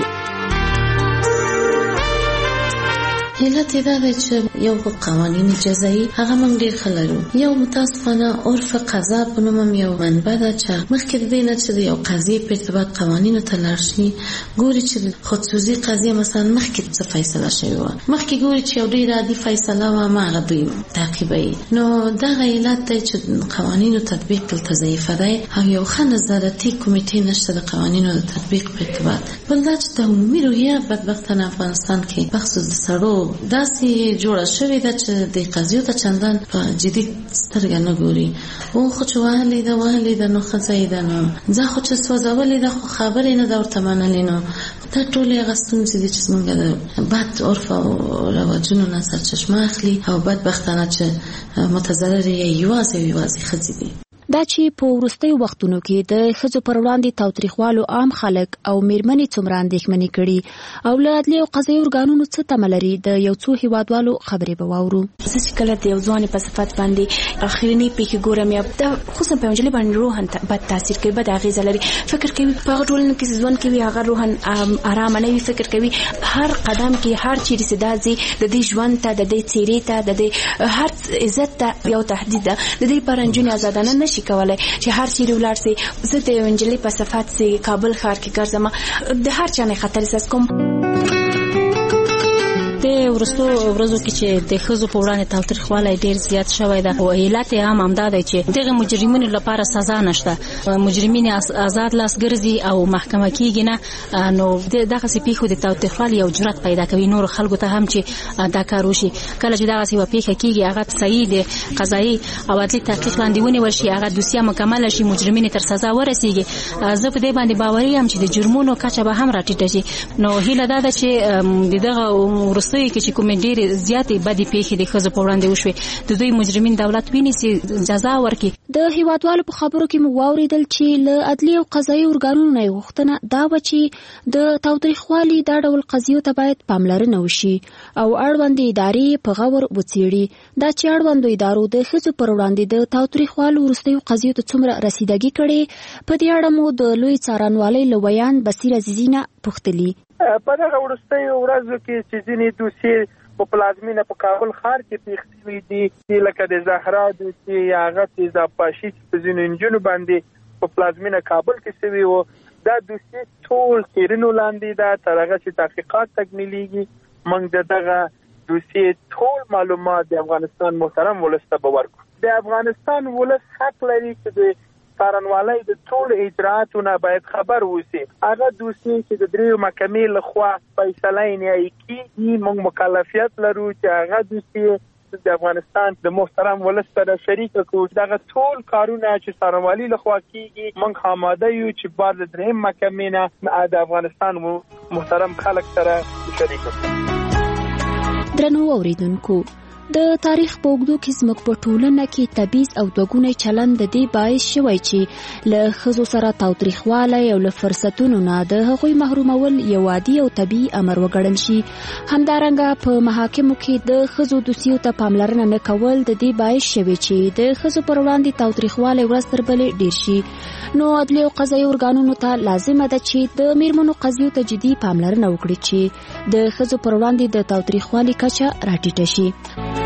علت دا دی چې یو قوانین جزایی هغه موږ ډېر ښه لرو. یو متاسفانه عرف قضا په نوم هم یو منبع ده چې مخکې د دې نه چې د یو قضیې په ارتباط قوانینو ته لاړ شي ګوري چې خودسوزي قضیه مثلا مخکې څه فیصله شوې وه، مخکې ګوري چې یو ډېر عادي فیصله وه هماغه دوی تعقیبوي. نو دغه علت دی چې قوانینو تطبیق دلته ضعیفه دی او یو ښه نظارتي کمیټې نشته د قوانینو د تطبیق په ارتباط. بل دا چې د عمومي روحیه بدبختانه افغانستان کې بخصوص د سړو داسې جوړه شوې ده چې د قضیو ته چندان په جدي سترګه نه ګوري. او خو چې وهلې ده نو ښځه یې ده نو ځه خو چې سوځولې ده خو خبرې نه ده ورته منلې. نو دا ټولې هغه ستونزې دي چې زموږ د بد عرف او رواجونو نه سرچشمه اخلي او بدبختانه چې متضررې یې یوازې ښځې دي. دا چې په وروستیو وختونو کې د ښځو پر وړاندې تاوتریخوالو عام خلک او میرمنې څومره اندېښمنې کړي او له عدلي او قضایي ارګانونو څه تمه لري د یو څو هیوادوالو خبرې به واورو. زه چې کله د یو ځوانې په صفت باندې اخرنۍ پیښې ګورم یا د خصوصا په نجلۍ باندې روحن بد تاثیر کوي، بد اغېزه لري. فکر کوي په هغه ټولنه کې چې ژوند کوي هغه روحن ارامه نه وي. فکر کوي هر قدم کې هر چیرې چې دا ځي د دې ژوند ته د دې څېرې ته د دې هر عزت ته یو تهدید ده. د دې لپاره نجونې ازادانه نشي کولی چې هر چیرې ولاړ سي. زه د یو نجلۍ په صفت سي کابل ښار کې ګرځم، د هر چا نه خطر احساس کوم. د وروستو ورځو کې چې د ښځو په وړاندې تاوتریخوالی ډېر زیات شوی ده او علت یې هم همدا دی چې دغه مجرمینو لپاره سزا نشته. مجرمین آزاد لاس ګرځي او محکمه کېږي نه، نو دغسې پیښو د تاوتریخوالي یو جرأت پیدا کوي نورو خلکو ته هم چې دا کار وشي. کله چې دغسې یوه پیښه کېږي هغه صحیح د قضایي او عدلي تحقیق لاندې ونیول شي، هغه دوسیه مکمله شي، مجرمین تر سزا ورسېږي. زه په دې باندې باوري یم چې د جرمونو کچه به هم راټیټه شي. نو هیله دا ده چې د دغه کې چې کومې ډېرې زیاتې بدې پیښې د ښځو په وړاندې وشوې د دوی مجرمین دولت ونیسي، جزا ورکړي. د هیوادوالو په خبرو کې موږ واورېدل چې له عدلي او قضایي ارګانونو نه غوښتنه دا وه چې د تاوتریخوالي دا ډول قضیو ته باید پاملرنه وشي او اړوندې ادارې په غور وڅېړي. دا چې اړوندو ادارو د ښځو پر وړاندې د تاوتریخوالو وروستیو قضیو ته څومره رسیدګي کړې، په دې اړه مو د لوی څارنوالۍ له ویان بصیر عزیزي نه پوښتلي. په دغه وروستیو ورځو کې چې ځینې دوسیې په پلازمینه په کابل ښار کې پیښ شوي دي لکه د زهرا دوسیې یا هغه تیزاب پاشي چې په ځینو نجونو باندې په پلازمینه کابل کې شوي وو. دا دوسیې ټول څېړنو لاندې ده تر هغه چې تحقیقات تکمیلیږي. موږ د دغه دوسیې ټول معلومات د افغانستان محترم ولس ته به ورکړو. د افغانستان ولس حق لري چې د څارنوالۍ د ټولو اجرااتو نه باید خبر وسی. هغه دوسیې چې د دریو محکمې لخوا فیصله نهایي کیږي موږ مکلفیت لرو چې هغه دوسیې د افغانستان د محترم ولس سره شریک کړو. دغه ټول کارونه چې څارنوالۍ لخوا کیږي موږ آماده یو چې بعد د دریم محکمې نه د افغانستان محترم خلک سره شریک کړو. درنو اوریدونکو، د تاریخ په اوږدو کې زموږ په ټولنه کې تبعیض او دوګونی چلند د دې باعث شوی چې له ښځو سره تاوتریخوالی او له فرصتونو نه د هغوی محرومول یو عادي او طبیعي امر وګڼل شي. همدارنګه په محاکمو کې د ښځو دوسیو ته پاملرنه نه کول د دې باعث شوی چې د ښځو پر وړاندې تاوتریخوالی ورځ تر بلې ډیر شي. نو عدلي او قضایي ارګانونو ته لازمه ده چې د میرمنو قضیو ته جدي پاملرنه وکړي چې د ښځو پر وړاندې د تاوتریخوالي کچه راټیټه شي.